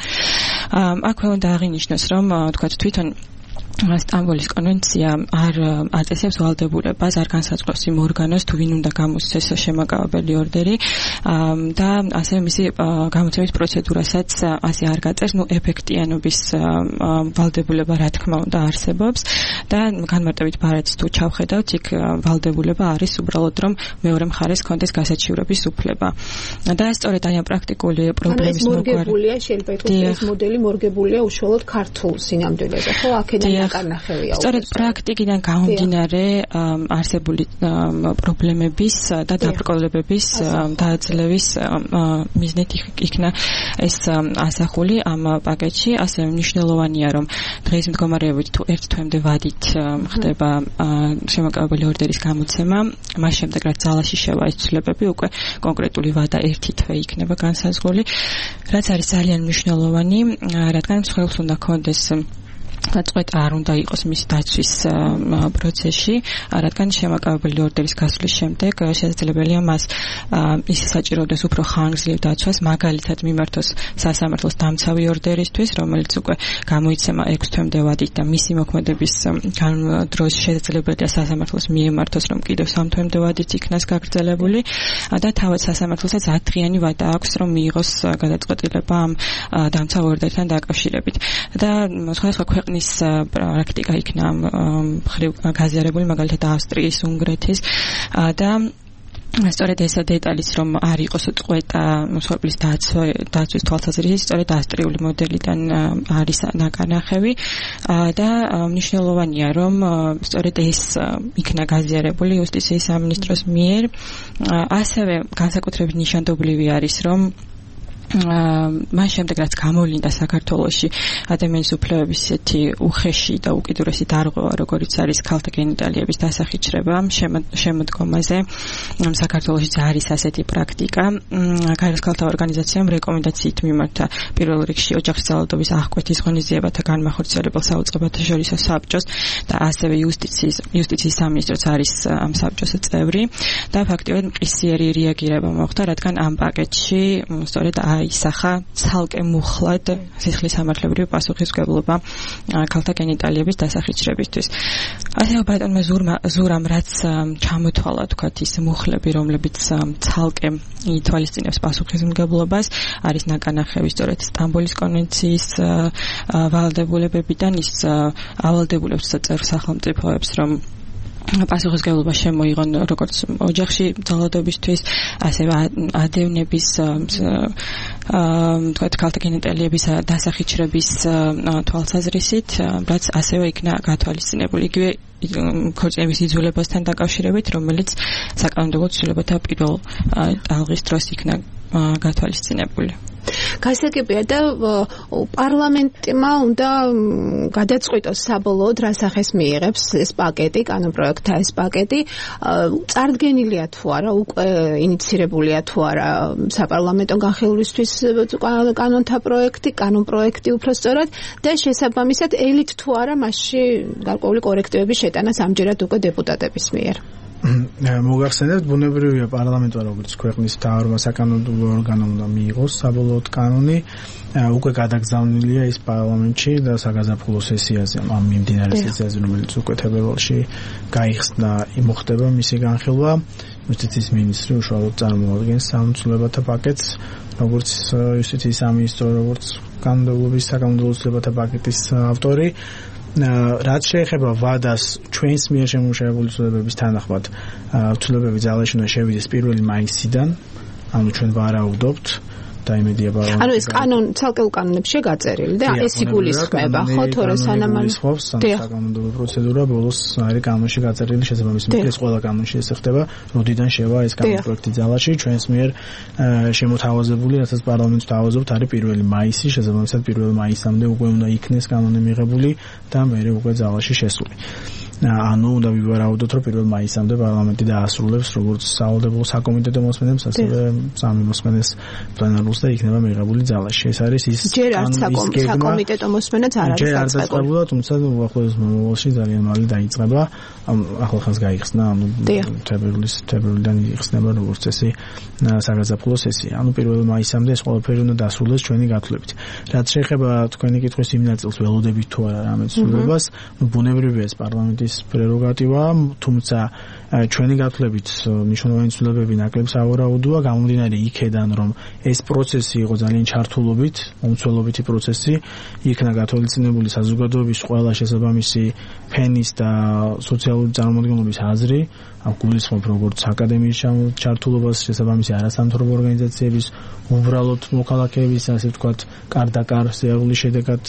აქ უნდა აღინიშნოს, რომ თქვათ თვითონ სტამბოლის კონვენცია არ აწესებს ვალდებულებას, არ განსაზღვრავს იმ ორგანოს, თუ ვინ უნდა გამოსცეს შემაკავებელი ორდერი და ასევე მისი გამოცემის პროცედურასაც ასე არ გაწერს, ნუ ეფექტიანობის ვალდებულება რა თქმა უნდა არსებობს და განმარტებით ბარათს თუ ჩავხედავთ, იქ ვალდებულება არის უბრალოდ რომ მეორე მხარეს კონდეს გასაჩივრების უფლება. და სწორედ აი ამ პრაქტიკული პრობლემის მოგვარი. მორგებულია, შეიძლება ითქვას, ეს მოდელი მორგებულია უშუალოდ ქართულ სინამდვილეზე, ხო? აქედან სწორედ პრაქტიკიდან გამომდინარე არსებული პრობლემების და დაბრკოლებების დაძლევის მიზნით იქნა ეს ასახული ამ პაკეტში. ასევე მნიშვნელოვანია, რომ დღის მდგომარეობით თუ ერთ თვემდე ვადით ხდება შემოკავებელი ორდერის გამოცემა, მას შემდეგ რაც ძალაში შევა ეს ცვლილებები, უკვე კონკრეტული ვადა ერთი თვე იქნება განსაზღვრული, რაც არის ძალიან მნიშვნელოვანი, რადგან მსხვერპლს უნდა კონდეს გაწყვეტა არ უნდა იყოს მის დაცვის პროცესში, რადგან შემაკავებელი ორდერის გასვლის შემდეგ შესაძლებელია მას ის საჭიროდეს უფრო ხანგრძლივ დაცვას, მაგალითად მიმართოს სასამართლოს დამცავი ორდერისთვის, რომელიც უკვე გამოიცემა ექვს თვემდე ვადით და მისი მოქმედების დროს შესაძლებელია სასამართლოს მიემართოს, რომ კიდევ სამ თვემდე ვადით იქნას გაგრძელებული და თავად სასამართლოსაც ათ დღიანი ვადა აქვს, რომ მიიღოს გადაწყვეტილება ამ დამცავ ორდერთან დაკავშირებით. და სხვადასხვა ქვეყნის პრაქტიკა იქნა მხრივ გაზიარებული, მაგალითად ავსტრიის, უნგრეთის და სწორედ ეს დეტალიც რომ არ იყოს წყვეტა მსხვერპლის დაცვის თვალსაზრისით, სწორედ ავსტრიული მოდელიდან არის ნაკანახევი და მნიშვნელოვანია რომ სწორედ ეს იქნა გაზიარებული იუსტიციის სამინისტროს მიერ. ასევე განსაკუთრებით ნიშანდობლივი არის რომ მას შემდეგ რაც გამოვლინდა საქართველოში ადამიანის უფლებების ისეთი უხეში და უკიდურესი დარღვევა, როგორიც არის ქალთა გენიტალიების დასახიჩრება შემოდგომაზე, საქართველოში არის ასეთი პრაქტიკა. გაეროს ქალთა ორგანიზაციამ რეკომენდაციით მიმართა პირველ რიგში ოჯახის ძალადობის აღკვეთის ღონისძიებათა განმახორციელებელ საუწყებათა შორისო საბჭოს და ასევე იუსტიციის იუსტიციის სამინისტროც არის ამ საბჭოს წევრი და ფაქტიურად მყისიერი რეაგირება მოხდა, რადგან ამ პაკეტში სწორედ ისახა ცალკე მუხლად სისხლის სამართლებრივი პასუხისმგებლობა ქალთა გენიტალიების დასახიჩრებისთვის. ასევე ბატონმა ზურამ რაც ჩამოთვალა თქვათ ის მუხლები, რომლებიც ცალკე ითვალისწინებს პასუხისმგებლობას, არის ნაკანახევი სწორედ სტამბოლის კონვენციის ვალდებულებებიდან, ის ავალდებულებს წევრ სახელმწიფოებს, რომ პასუხისმგებლობა შემოიღონ როგორც ოჯახში ძალადობისთვის, ასევე ადევნების თქვათ ქალთა გენიტალიების დასახიჩრების თვალსაზრისით, რაც ასევე იქნა გათვალისწინებული იგივე ქორწინების იძულებასთან დაკავშირებით, რომელიც საკანონმდებლო ცვლილებათა პირველ ტალღის დროს იქნა გათვალისწინებული. გასაგებია და პარლამენტმა უნდა გადაწყვიტოს საბოლოოდ რა სახეს მიიღებს ეს პაკეტი, კანონპროექტთა ეს პაკეტი, წარდგენილია თუ არა, უკვე ინიცირებულია თუ არა საპარლამენტო განხილვისთვის კანონთა პროექტი, კანონპროექტი უფრო სწორად და შესაბამისად ელით თუ არა მასში გარკვეული კორექტივების შეტანა ამჯერად უკვე დეპუტატების მიერ. მოგახსენებთ, ბუნებრივია პარლამენტმა როგორც ქვეყნის მთავარმა საკანონმდებლო ორგანომ უნდა მიიღოს საბოლოოდ კანონი, უკვე გადაგზავნილია ის პარლამენტში და საგაზაფხულო სესიაზე, ამ მიმდინარე სესიაზე, რომელიც უკვე თებერვალში გაიხსნა, მოხდება მისი განხილვა. იუსტიციის მინისტრი უშუალოდ წარმოადგენს სამცველებათა პაკეტს, როგორც იუსტიციის სამინისტრო, როგორც კანონმდებლობის საკანონმდებლო ცვლილებათა პაკეტის ავტორი. რაც შეეხება ვადას ჩვენს მიერ შემუშავებული ცვლილებების თანახმად, ცვლილებები ძალაში უნდა შევიდეს პირველი მაისიდან, ანუ ჩვენ ვარაუდობთ და იმედია პარლამენტი. ანუ ეს კანონ ცალკეულ კანონებში გაწერილი და ეს იგულისხმება, ხო, თორე სანამ საკანონმდებლო პროცედურა ბოლოს არის კანონში გაწერილი, შესაბამისად ეს ყველა კანონში ეს ხდება, როდიდან შევა ეს კანონპროექტი ძალაში, ჩვენს მიერ შემოთავაზებული, რასაც პარლამენტს თავაზობთ, არის პირველი მაისი, შესაბამისად პირველი მაისამდე უკვე უნდა იქნეს კანონი მიღებული და მერე უკვე ძალაში შესული. ანუ უნდა ვივარაუდოთ, რომ პირველ მაისამდე პარლამენტი დაასრულებს როგორც სავალდებულო საკომიტეტო მოსმენებს, ასევე სამი მოსმენას პლენარულს და იქნება მიღებული ძალაში. ეს არის ის ჯერ არც საკომიტეტო მოსმენაც არ არის დაწყებული, თუმცა უახლოეს მომავალში ძალიან მალე დაიწყება. ახლა ხანს გაიხსნა, ანუ თებერვლის თებერვლიდან იხსნება როგორც წესი საგაზაფხულო სესია. ანუ პირველ მაისამდე ეს ყველაფერი უნდა დასრულდეს ჩვენი გათვლებით. რაც შეეხება თქვენი კითხვის იმ ნაწილს, ველოდებით თუ არა რამე ცვლილებას, ნუ ბუნებრივია ეს პარლამენტის პრეროგატივა, თუმცა ჩვენი გათვლებით მნიშვნელოვანი ცვლილებები ნაკლებ სავარაუდოა, გამომდინარე იქედან, რომ ეს პროცესი იყო ძალიან ჩართულობით, მომცველობითი პროცესი, იქნა გათვალისწინებული საზოგადოების ყველა შესაბამისი ფენის და სოციალური წარმომადგენლობის აზრი, ამ გულისხმობ როგორც აკადემიის ჩართულობას, შესაბამისი არასამთავრობო ორგანიზაციების, უბრალოდ მოქალაქეების, ასე ვთქვათ, კარ-და-კარ სიარულის შედეგად,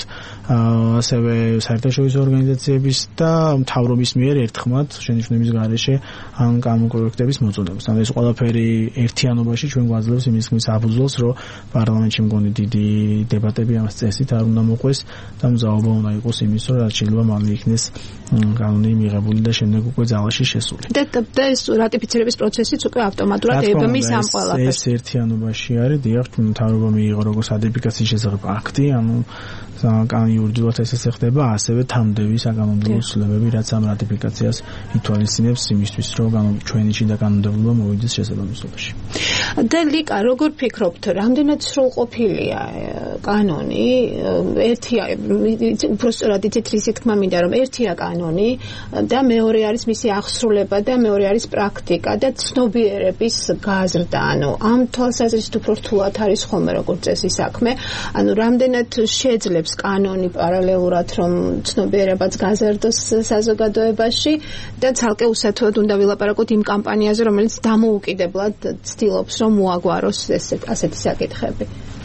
ასევე საერთაშორისო ორგანიზაციების და მთავრობის მიერ ერთხმად შენიშვნების გარეშე ამ კანონპროექტების მოწოდებას. ანუ ეს ყველაფერი ერთიანობაში ჩვენ გვაძლევს იმის ხმის აფუძველს, რომ პარლამენტში მგონი დიდი დებატები ამას წესით არ უნდა მოყვეს და მზაობა უნდა იყოს იმის, რომ რაც შეიძლება მალე იქნეს კანონი მიღებული და შემდეგ უკვე ძალაში შესული. და და ეს რატიფიცირების პროცესიც უკვე ავტომატურად ებმის ამ ყველაფერს. ეს ერთიანობაში არის, დიახ, მთავრობა მიიღო როგორც რატიფიკაციის შესახებ აქტი, ანუ კანონი იურიდიულად ესე ხდება, ასევე თამდევი საკანონმდებლო ცვლილებები, რაც ამ რატიფიკაციას ითვალისწინებს იმისთვის, რომ ჩვენი შიდა კანონმდებლობა მოვიდეს შესაბამისობაში. და ლიკა, როგორ ფიქრობთ, რამდენად სრულყოფილია კანონი? ერთია, უფრო სწორად იცით, ისი თქმა მინდა, რომ ერთია კანონი და მეორე არის მისი აღსრულება და მეორე არის პრაქტიკა და ცნობიერების გაზრდა. ანუ ამ თვალსაზრისით უფრო რთულად არის ხოლმე როგორც წესი საქმე. ანუ რამდენად შეძლებს კანონი პარალელურად, რომ ცნობიერებაც გაზარდოს საზოგადოებაში და ცალკე უსათუოდ უნდა ვილაპარაკოთ იმ კამპანიაზე, რომელიც დამოუკიდებლად ცდილობს, რომ მოაგვაროს ესეთ ასეთი საკითხები.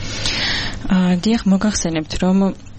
დიახ, მოგახსენებთ, რომ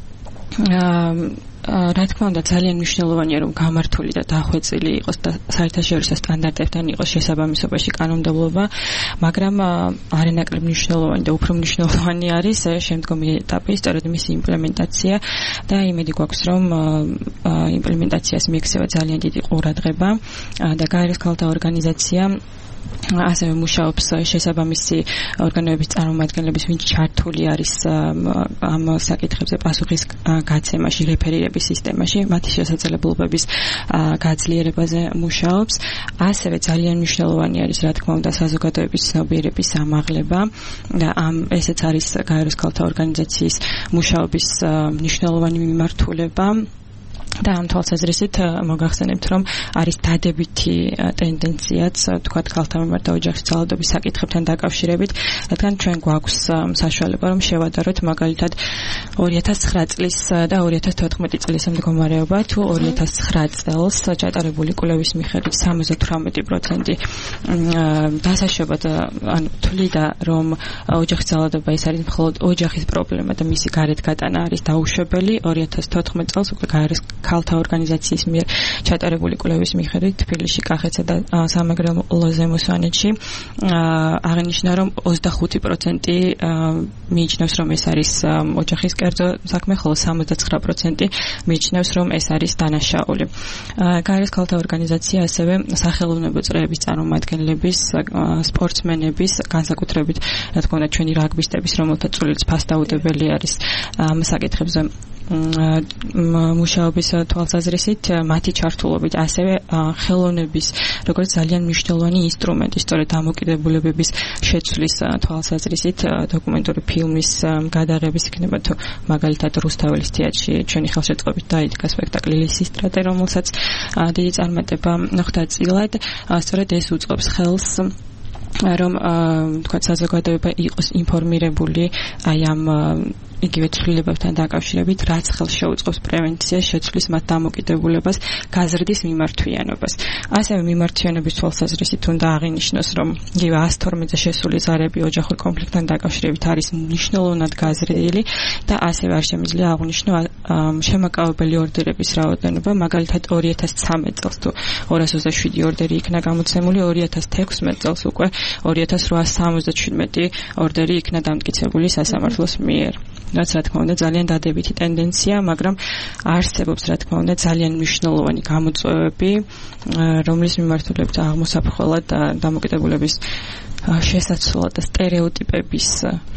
რა თქმა უნდა ძალიან მნიშვნელოვანია, რომ გამართული და დახვეწილი იყოს და საერთაშორისო სტანდარტებთან იყოს შესაბამისობაში კანონმდებლობა, მაგრამ არანაკლებ მნიშვნელოვანი და უფრო მნიშვნელოვანი არის შემდგომი ეტაპი, სწორედ მისი იმპლემენტაცია და იმედი გვაქვს, რომ იმპლემენტაციას მიექცევა ძალიან დიდი ყურადღება და გაეროს ქალთა ორგანიზაცია ასევე მუშაობს შესაბამისი ორგანოების წარმომადგენლების, ვინც ჩართული არის ამ საკითხებზე პასუხის გაცემაში, რეფერირების სისტემაში, მათი შესაძლებლობების გაძლიერებაზე მუშაობს. ასევე ძალიან მნიშვნელოვანი არის, რა თქმა უნდა, საზოგადოების ცნობიერების ამაღლება და ამ ესეც არის გაეროს ქალთა ორგანიზაციის მუშაობის მნიშვნელოვანი მიმართულება. და ამ თვალსაზრისით მოგახსენებთ, რომ არის დადებითი ტენდენციაც, თქვათ, ქალთა მიმართ და ოჯახის ძალადობის საკითხებთან დაკავშირებით, რადგან ჩვენ გვაქვს საშუალება, რომ შევადაროთ მაგალითად ორი ათას ცხრა წლის და ორი ათას თოთხმეტი წლის მდგომარეობა, თუ ორი ათას ცხრა წელს ჩატარებული კვლევის მიხედვით სამოცდა თვრამეტი პროცენტი დასაშვებად ანუ თვლიდა, რომ ოჯახის ძალადობა ის არის მხოლოდ ოჯახის პრობლემა და მისი გარეთ გატანა არის დაუშვებელი. ორი ათას თოთხმეტ წელს უკვე გაეროს ქალთა ორგანიზაციის მიერ ჩატარებული კვლევის მიხედვით თბილისში, კახეთსა და სამეგრელო ზემოსვანეთში აღინიშნა, რომ ოცდახუთი პროცენტი მიიჩნევს, რომ ეს არის ოჯახის კერძო საქმე, ხოლო სამოცდა ცხრა პროცენტი მიიჩნევს, რომ ეს არის დანაშაული. გაეროს ქალთა ორგანიზაცია ასევე სახელოვნებო წრეების წარმომადგენლების, სპორტსმენების, განსაკუთრებით, რა თქმა უნდა, ჩვენი რაგბისტების, რომელთა წვლილიც ფასდაუდებელი არის ამ საკითხებზე მუშაობის თვალსაზრისით, მათი ჩართულობით ასევე ხელოვნების, როგორც ძალიან მნიშვნელოვანი ინსტრუმენტი, სწორედ დამოკიდებულებების შეცვლის თვალსაზრისით, დოკუმენტური ფილმის გადაღების იქნება, თუ მაგალითად რუსთაველის თეატრში ჩვენი ხელშეწყობით დაიდგა სპექტაკლი ლისის სტრატე, რომელსაც დიდი წარმატება ხვდა წილად, სწორედ ეს უწყობს ხელს, რომ თქვა საზოგადოება იყოს ინფორმირებული აი ამ იგივე ცვლილებებთან დაკავშირებით, რაც ხელს შეუწყობს პრევენციას, შეცვლის მათ დამოკიდებულებას, გაზრდის მიმართვიანობას. ასევე მიმართვიანების თვალსაზრისით უნდა აღინიშნოს, რომ იგივე ასი თორმეტზე შესული ზარები ოჯახურ კონფლიქტთან დაკავშირებით არის მნიშვნელოვნად გაზრდილი და ასევე არ შემიძლია აღვნიშნო შემაკავებელი ორდერების რაოდენობა, მაგალითად ორი ათას ცხრამეტ წელს თუ ორას ოცდაშვიდი ორდერი იქნა გამოცემული, ორი ათას თექვსმეტ წელს უკვე ორი ათას რვაას სამოცდაჩვიდმეტი ორდერი იქნა დამტკიცებული სასამართლოს მიერ. რაც რა თქმა უნდა ძალიან დადებითი ტენდენცია, მაგრამ არსებობს რა თქმა უნდა ძალიან მნიშვნელოვანი გამოწვევები, რომლის მიმართულებით აღმოსაფრთხებლად დამოკიდებულების შესაცვლად და სტერეოტიპების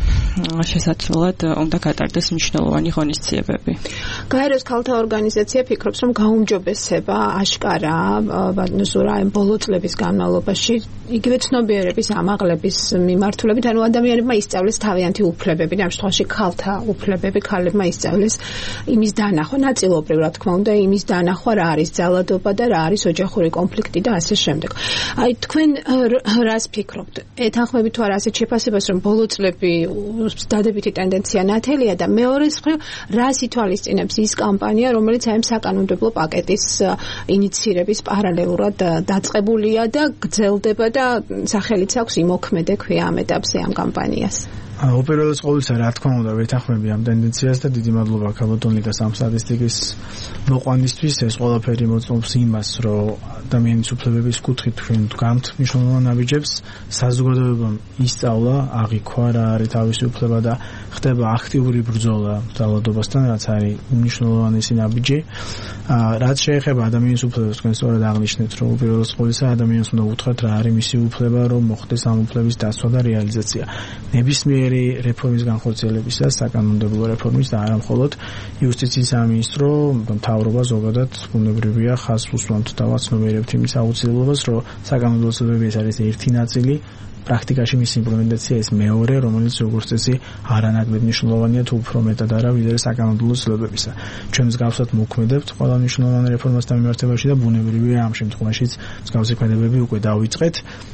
შესაცვლად უნდა გატარდეს მნიშვნელოვანი ღონისძიებები. გაეროს ქალთა ორგანიზაცია ფიქრობს, რომ გაუმჯობესება აშკარა ბატონსურა ამ ბოლო წლების განმავლობაში იგივე ცნობიერების ამაღლების მიმართულებით, ანუ ადამიანებმა ისწავლეს თავიანთი უფლებები, ამ შემთხვევაში ქალთა უფლებები, ქალებმა ისწავლეს იმის დანახვა, ნაწილობრივ რა თქმა უნდა, იმის დანახვა რა არის ძალადობა და რა არის ოჯახური კონფლიქტი და ასე შემდეგ. აი თქვენ რას ფიქრობთ? ეთანხმებით თუ არა ასეთ შეფასებას, რომ ბოლო წლები დადებითი ტენდენცია ნათელია და მეორე მხრივ რას ითვალისწინებს ის კამპანია, რომელიც აი ამ საკანონმდებლო პაკეტის ინიცირების პარალელურად დაწყებულია და გრძელდება და სახელიც აქვს იმოქმედე ქვია ამ ეტაპზე ამ კამპანიას. უპირველეს ყოვლისა, რა თქმა უნდა, ვეთანხმები ამ ტენდენციას და დიდი მადლობა ქალბატონიკას ამ სტატისტიკის მოყვანისთვის. ეს ყველაფერი მოწმობს იმას, რომ ადამიანის უფლებების კუთხით ჩვენ ვდგამთ მნიშვნელოვან ნაბიჯებს, საზოგადოებამ ისწავლა, აღიქვა რა არის თავისი უფლება და ხდება აქტიური ბრძოლა ძალადობასთან, რაც არის მნიშვნელოვანი ნაბიჯი. რაც შეეხება ადამიანის უფლებებს, თქვენ სწორად აღნიშნეთ, რომ უპირველეს ყოვლისა ადამიანს უნდა უთხრათ რა არის მისი უფლება, რომ მოხდეს ამ უფლების დაცვა და რეალიზაცია. ნებისმიერი რეფორმის განხორციელებისას, საკანონმდებლო რეფორმის და არა მხოლოდ იუსტიციის სამინისტრო, მთავრობა ზოგადად ბუნებრივია ხაზს უსვამთ და ვაცნობიერებთ იმის აუცილებლობას, რომ საკანონმდებლო ცვლილებები ეს არის ერთი ნაწილი, პრაქტიკაში მის იმპლემენტაცია ეს მეორე, რომელიც როგორც წესი არანაკლებ მნიშვნელოვანია თუ უფრო მეტად არა ვიდრე საკანონმდებლო ცვლილებებისა. ჩვენ მსგავსად მოქმედებთ ყველა მნიშვნელოვან რეფორმასთან მიმართებაში და ბუნებრივია ამ შემთხვევაშიც მსგავსი ქმედებები უკვე დავიწყეთ.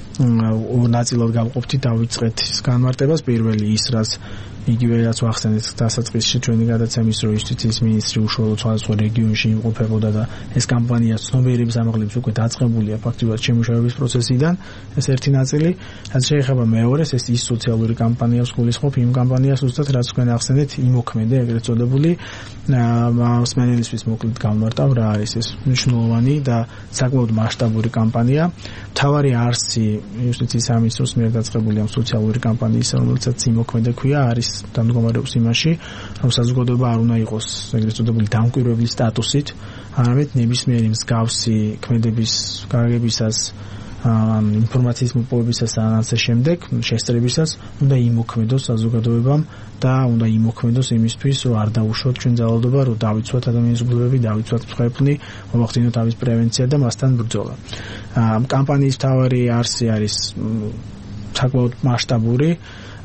ორ ნაწილად გავყოფთით დავიწყეთ ის განმარტებას. პირველი ის, რაც იგივე რაც ვახსენეთ დასაწყისში ჩვენი გადაცემის, რომ იუსტიციის მინისტრი უშუალოდ სხვადასხვა რეგიონში იმყოფებოდა და ეს კამპანია ცნობიერების ამაღლების უკვე დაწყებულია ფაქტიურად შემუშავების პროცესიდან. ეს ერთი ნაწილი. რაც შეეხება მეორეს, ეს ის სოციალური კამპანიას გულისხმობ, იმ კამპანიას უბრალოდ რაც თქვენ ახსენეთ, იმოქმედე ეგრეთ წოდებული მსმენელისთვის მოკლედ გავმარტავ რა არის ეს მნიშვნელოვანი და საკმაოდ მასშტაბური კამპანია. მთავარი არსი იუსტიციის სამინისტროს მიერ დაწყებული ამ სოციალური კამპანიის, რომელსაც იმოქმედე ქვია, არის დამდგომარეობს იმაში, რომ საზოგადოება არ უნდა იყოს ეგრეთ წოდებული დამკვირვებლის სტატუსით, არამედ ნებისმიერი მსგავსი ქმედების გაგებისას, ან ინფორმაციის მოპოვებისას და ასე შემდეგ, შესწრებისას უნდა იმოქმედოს საზოგადოებამ და უნდა იმოქმედოს იმისთვის, რომ არ დაუშვათ ჩვენ ძალადობა, რომ დავიცვათ ადამიანის უფლებები, დავიცვათ მსხვერპლი, მომახდინოთ თავის პრევენცია და მასთან ბრძოლა. ამ კამპანიის მთავარი არსი არის საკმაოდ მასშტაბური.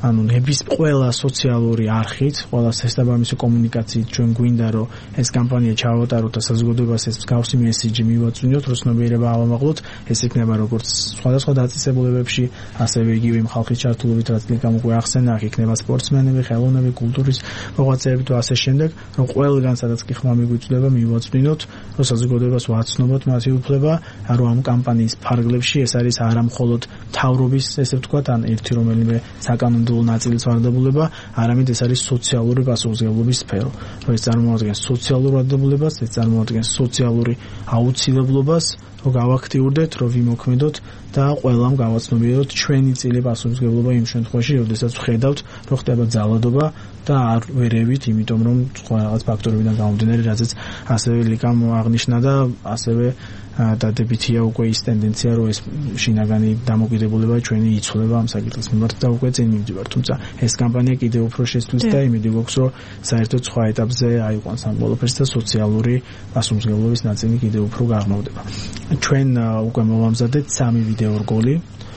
ანუ ნების ყველა სოციალური არხით, ყველა შესაბამისი კომუნიკაციით ჩვენ გვინდა რომ ეს კამპანია ჩავატაროთ და საზოგადოებას ეს მსგავსი მესიჯი მივაწვინოთ, რომ ცნობიერება ავამაღლოთ. ეს იქნება როგორც სხვადასხვა დაწესებულებებში, ასევე იგივე იმ ხალხის ჩართულობით, რაც ლიკამ უკვე ახსენა, აქ იქნება სპორტსმენები, ხელოვნები, კულტურის მოღვაწეები და ასე შემდეგ, რომ ყველგან სადაც კი ხმა მიგვიწვდება, მივაწვინოთ, რომ საზოგადოებას ვაცნობოთ მათი უფლება, რომ ამ კამპანიის ფარგლებში ეს არის არა მხოლოდ მთავრობის, ესე ვთქვათ, ან ერთი რომელიმე საკანონმდებლო ნაწილის ვარდებულება, არამედ ეს არის სოციალური პასუხისმგებლობის სფერო. რომ ეს წარმოადგენს სოციალურ ვარდებულებას, ეს წარმოადგენს სოციალური აუცილებლობას, რომ გავაქტიურდეთ, რომ ვიმოქმედოთ და ყველამ გავაცნობიეროთ ჩვენი წილი პასუხისმგებლობა იმ შემთხვევაში, როდესაც ვხედავთ, რომ ხდება ძალადობა და არ ვერევით, იმიტომ რომ სხვა რაღაც ფაქტორებიდან გამომდინარე, რაზეც ასევე ლიკამ აღნიშნა და ასევე დადებითია უკვე ის ტენდენცია, რომ ეს შინაგანი დამოკიდებულება ჩვენი იცვლება ამ საკითხის მიმართ და უკვე წინ მივდივართ. თუმცა ეს კამპანია კიდევ უფრო შესწვლის და იმედი გვაქვს, რომ საერთოდ სხვა ეტაპზე აიყვანს ამ ყველაფერს და სოციალური პასუხისმგებლობის ნაწილი კიდევ უფრო გაღრმავდება. ჩვენ უკვე მოვამზადეთ სამი ვიდეო რგოლი.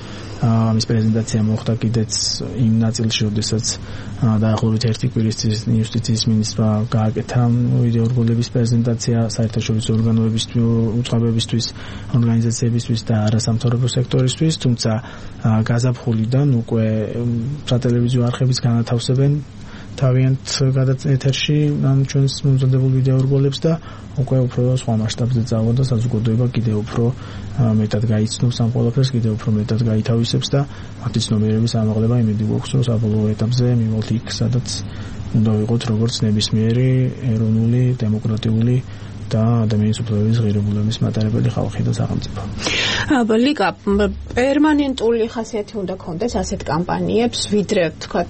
ამის პრეზენტაცია მოხდა კიდეც იმ ნაწილში, როდესაც დაახლოებით ერთი კვირის წინ იუსტიციის მინისტრმა გააკეთა ვიდეო რგოლების პრეზენტაცია საერთაშორისო ორგანოებისთვის, უწყებებისთვის, ორგანიზაციებისთვის და არასამთავრობო სექტორისთვის, თუმცა გაზაფხულიდან უკვე სატელევიზიო არხებიც განათავსებენ თავიანთ ეთერში ამ ჩვენს მომზადებულ ვიდეო რგოლებს და უკვე უფრო სხვა მასშტაბზე წავა და საზოგადოება კიდევ უფრო მეტად გაიცნობს ამ ყველაფერს, კიდევ უფრო მეტად გაითავისებს და მათი ცნობიერების ამაღლება იმედი გვაქვს, რომ საბოლოო ეტაპზე მივიღოთ იქ, სადაც უნდა ვიყოთ როგორც ნებისმიერი ეროვნული, დემოკრატიული და ადამიანის უფლებების ღირებულების მატარებელი ხალხი და სახელმწიფო. აბა ლიკა, პერმანენტული ხასიათი უნდა ქონდეს ასეთ კამპანიებს, ვიდრე თქვათ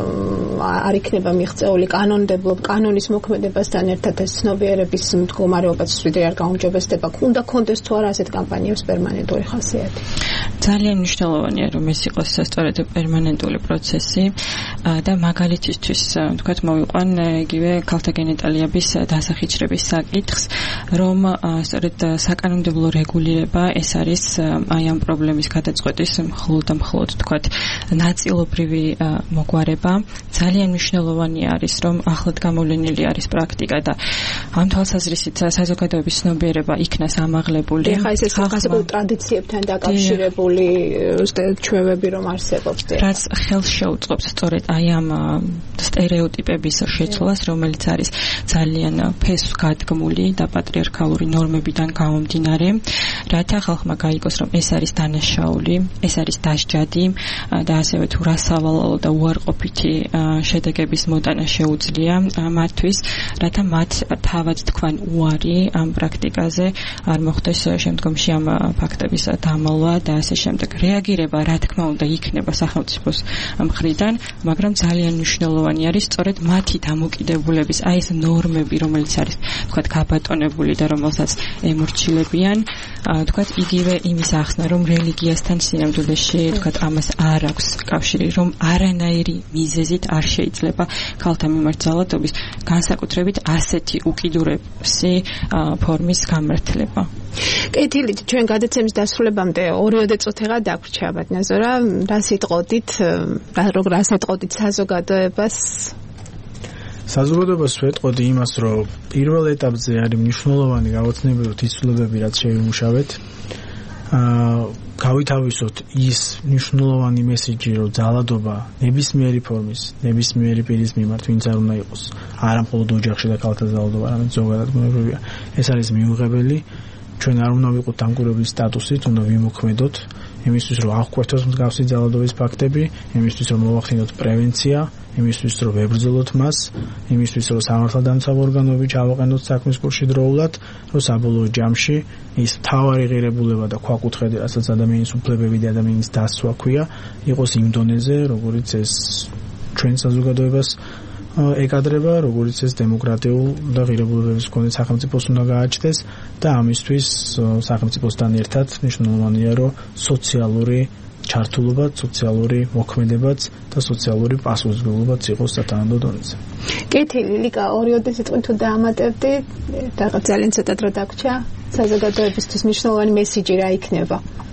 არ იქნება მიღწეული კანონმდებლობა, კანონის მოქმედებასთან ერთად ეს ცნობიერების მდგომარეობაც ვიდრე არ გაუმჯობესდება. უნდა ქონდეს თუ არა ასეთ კამპანიებს პერმანენტული ხასიათი? ძალიან მნიშვნელოვანია, რომ ეს იყოს სწორედ პერმანენტული პროცესი და მაგალითისთვის თქვათ მოვიყვან იგივე ქალთა გენიტალიების დასახიჩრების საკითხს, რომ სწორედ საკანონმდებლო რეგულირება ეს არის აი ამ პრობლემის გადაწყვეტის მხოლოდ და მხოლოდ თქვათ ნაწილობრივი მოგვარება. ძალიან მნიშვნელოვანი არის, რომ ახლად გამოვლენილი არის პრაქტიკა და ამ თვალსაზრისით საზოგადოების ცნობიერება იქნას ამაღლებული. ეხლა ეს გასაგებო ტრადიციებთან დაკავშირებული ჩვევები რომ არსებობს. რაც ხელს შეუწყობს სწორედ აი ამ სტერეოტიპების შეცვლას, რომელიც არის ძალიან ფესვ გადგმული და პატრიარქალური ნორმებიდან გამომდინარე, რათა ხალხმა გაიგოს, რომ ეს არის დანაშაული, ეს არის დასჯადი და ასევე თუ რასავალალო და უარყოფითი შედეგების მოტანა შეუძლია მათთვის, რათა მათ თავად თქვან უარი ამ პრაქტიკაზე არ მოხდეს შემდგომში ამ ფაქტების დამალვა და ასე შემდეგ. რეაგირება, რა თქმა უნდა, იქნება სახელმწიფოს მხრიდან, მაგრამ ძალიან მნიშვნელოვანი არის სწორედ მათი დამოკიდებულების, აი ეს ნორმები, რომელიც არის თქვათ გაბატონებული და რომელსაც ემორჩილებიან, თქვათ იგივე იმის ახსნა, რომ რელიგიასთან სინამდვილეში თქვათ ამას არ აქვს კავშირი, რომ არანაირი მიზეზით არ შეიძლება ქალთა მიმართ ძალადობის განსაკუთრებით ასეთი უკიდურესი ფორმის გამართლება. კეთილით, ჩვენ გადაცემის დასრულებამდე ორიოდე წუთიღა დაგვრჩა ბატონაზორა, რა სიტყოდით, რა სიტყოდით საზოგადოებას? საზოგადოებას ვეტყოდი იმას, რომ პირველ ეტაპზე არის მნიშვნელოვანი გავაცნობიეროთ ის ცვლილებები, რაც შევიმუშავეთ. აა გავითავისოთ ის მნიშვნელოვანი მესიჯი, რომ ძალადობა ნებისმიერი ფორმის, ნებისმიერი პირის მიმართ, ვინც არ უნდა იყოს, არა მხოლოდ ოჯახში და ქალთა ძალადობა, არამედ ზოგადად ბუნებრივია. ეს არის მიუღებელი. ჩვენ არ უნდა ვიყოთ დამკვირვებლის სტატუსით, უნდა ვიმოქმედოთ იმისთვის, რომ აღკვეთოთ მსგავსი ძალადობის ფაქტები, იმისთვის, რომ მოვახდინოთ პრევენცია, იმისთვის, რომ ვებრძოლოთ მას, იმისთვის, რომ სამართალდამცავ ორგანოები ჩავაყენოთ საქმის კურსში დროულად, რომ საბოლოო ჯამში ის მთავარი ღირებულება და ქვაკუთხედი, რასაც ადამიანის უფლებები და ადამიანის დასვა ქვია, იყოს იმ დონეზე, როგორიც ეს ჩვენ საზოგადოებას ეკადრება, როგორც ეს დემოკრატიულ და ღირებულებების მქონე სახელმწიფოს უნდა გააჩნდეს და ამისთვის სახელმწიფოსთან ერთად მნიშვნელოვანია, რომ სოციალური ჩართულობა, სოციალური მოქმედებაც და სოციალური პასუხისმგებლობაც იყოს სათანადო დონეზე. კეთილი, ლიკა, ორიოდე სიტყვით თუ დაამატებდი, რაღაც ძალიან ცოტა დრო დაგვრჩა, საზოგადოებისთვის მნიშვნელოვანი მესიჯი რა იქნება?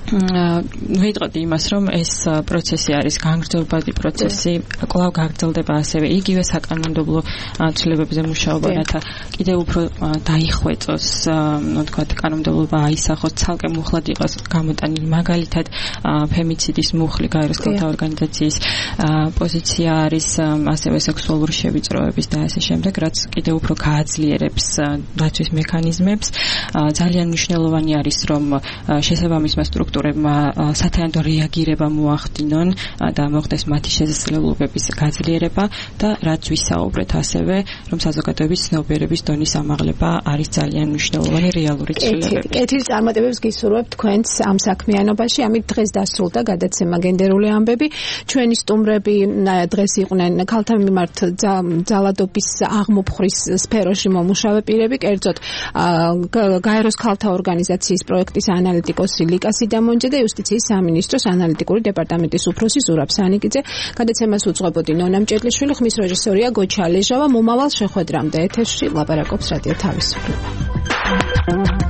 ვიტყოდი იმას, რომ ეს პროცესი არის განგრძელებადი პროცესი, კვლავ გაგრძელდება ასევე იგივე საკანონმდებლო ცვლილებებზე მუშაობა, რათა კიდევ უფრო დაიხვეწოს, ну, თქვათ, კანონმდებლობა აისახოს, ცალკე მუხლად იყოს გამოტანილი, მაგალითად, ფემიციდის მუხლი გაეროს ქალთა ორგანიზაციის პოზიცია არის, ასევე სექსუალური შევიწროების და ასე შემდეგ, რაც კიდევ უფრო გააძლიერებს დაცვის მექანიზმებს. ძალიან მნიშვნელოვანი არის, რომ შესაბამისმა სტრუქტურებმა სათანადო რეაგირება მოახდინონ და მოხდეს მათი შესაძლებლობების გაძლიერება და რაც ვისაუბრეთ ასევე, რომ საზოგადოების ცნობიერების დონის ამაღლება არის ძალიან მნიშვნელოვანი რეალური ცვლილებები. კეთილ წარმატებებს გისურვებთ თქვენს ამ საქმიანობაში. ამით დღეს დასრულდა გადაცემა გენდერული ამბები. ჩვენი სტუმრები დღეს იყვნენ ქალთა მიმართ ძალადობის აღმოფხვრის სფეროში მომუშავე პირები, კერძოდ გაეროს ქალთა ორგანიზაციის პროექტის ანალიტიკოსი ლიკა სიდამონჯე და იუსტიციის სამინისტროს ანალიტიკური დეპარტამენტის უფროსი ზურაბ სანიკიძე. გადაცემას უძღვებოდი ნონა მჭედლიშვილი, ხმის რეჟისორია გოჩა ლეჟავა. მომავალ შეხვედრამდე ეთერში ლაპარაკობს რადიო თავისუფლება.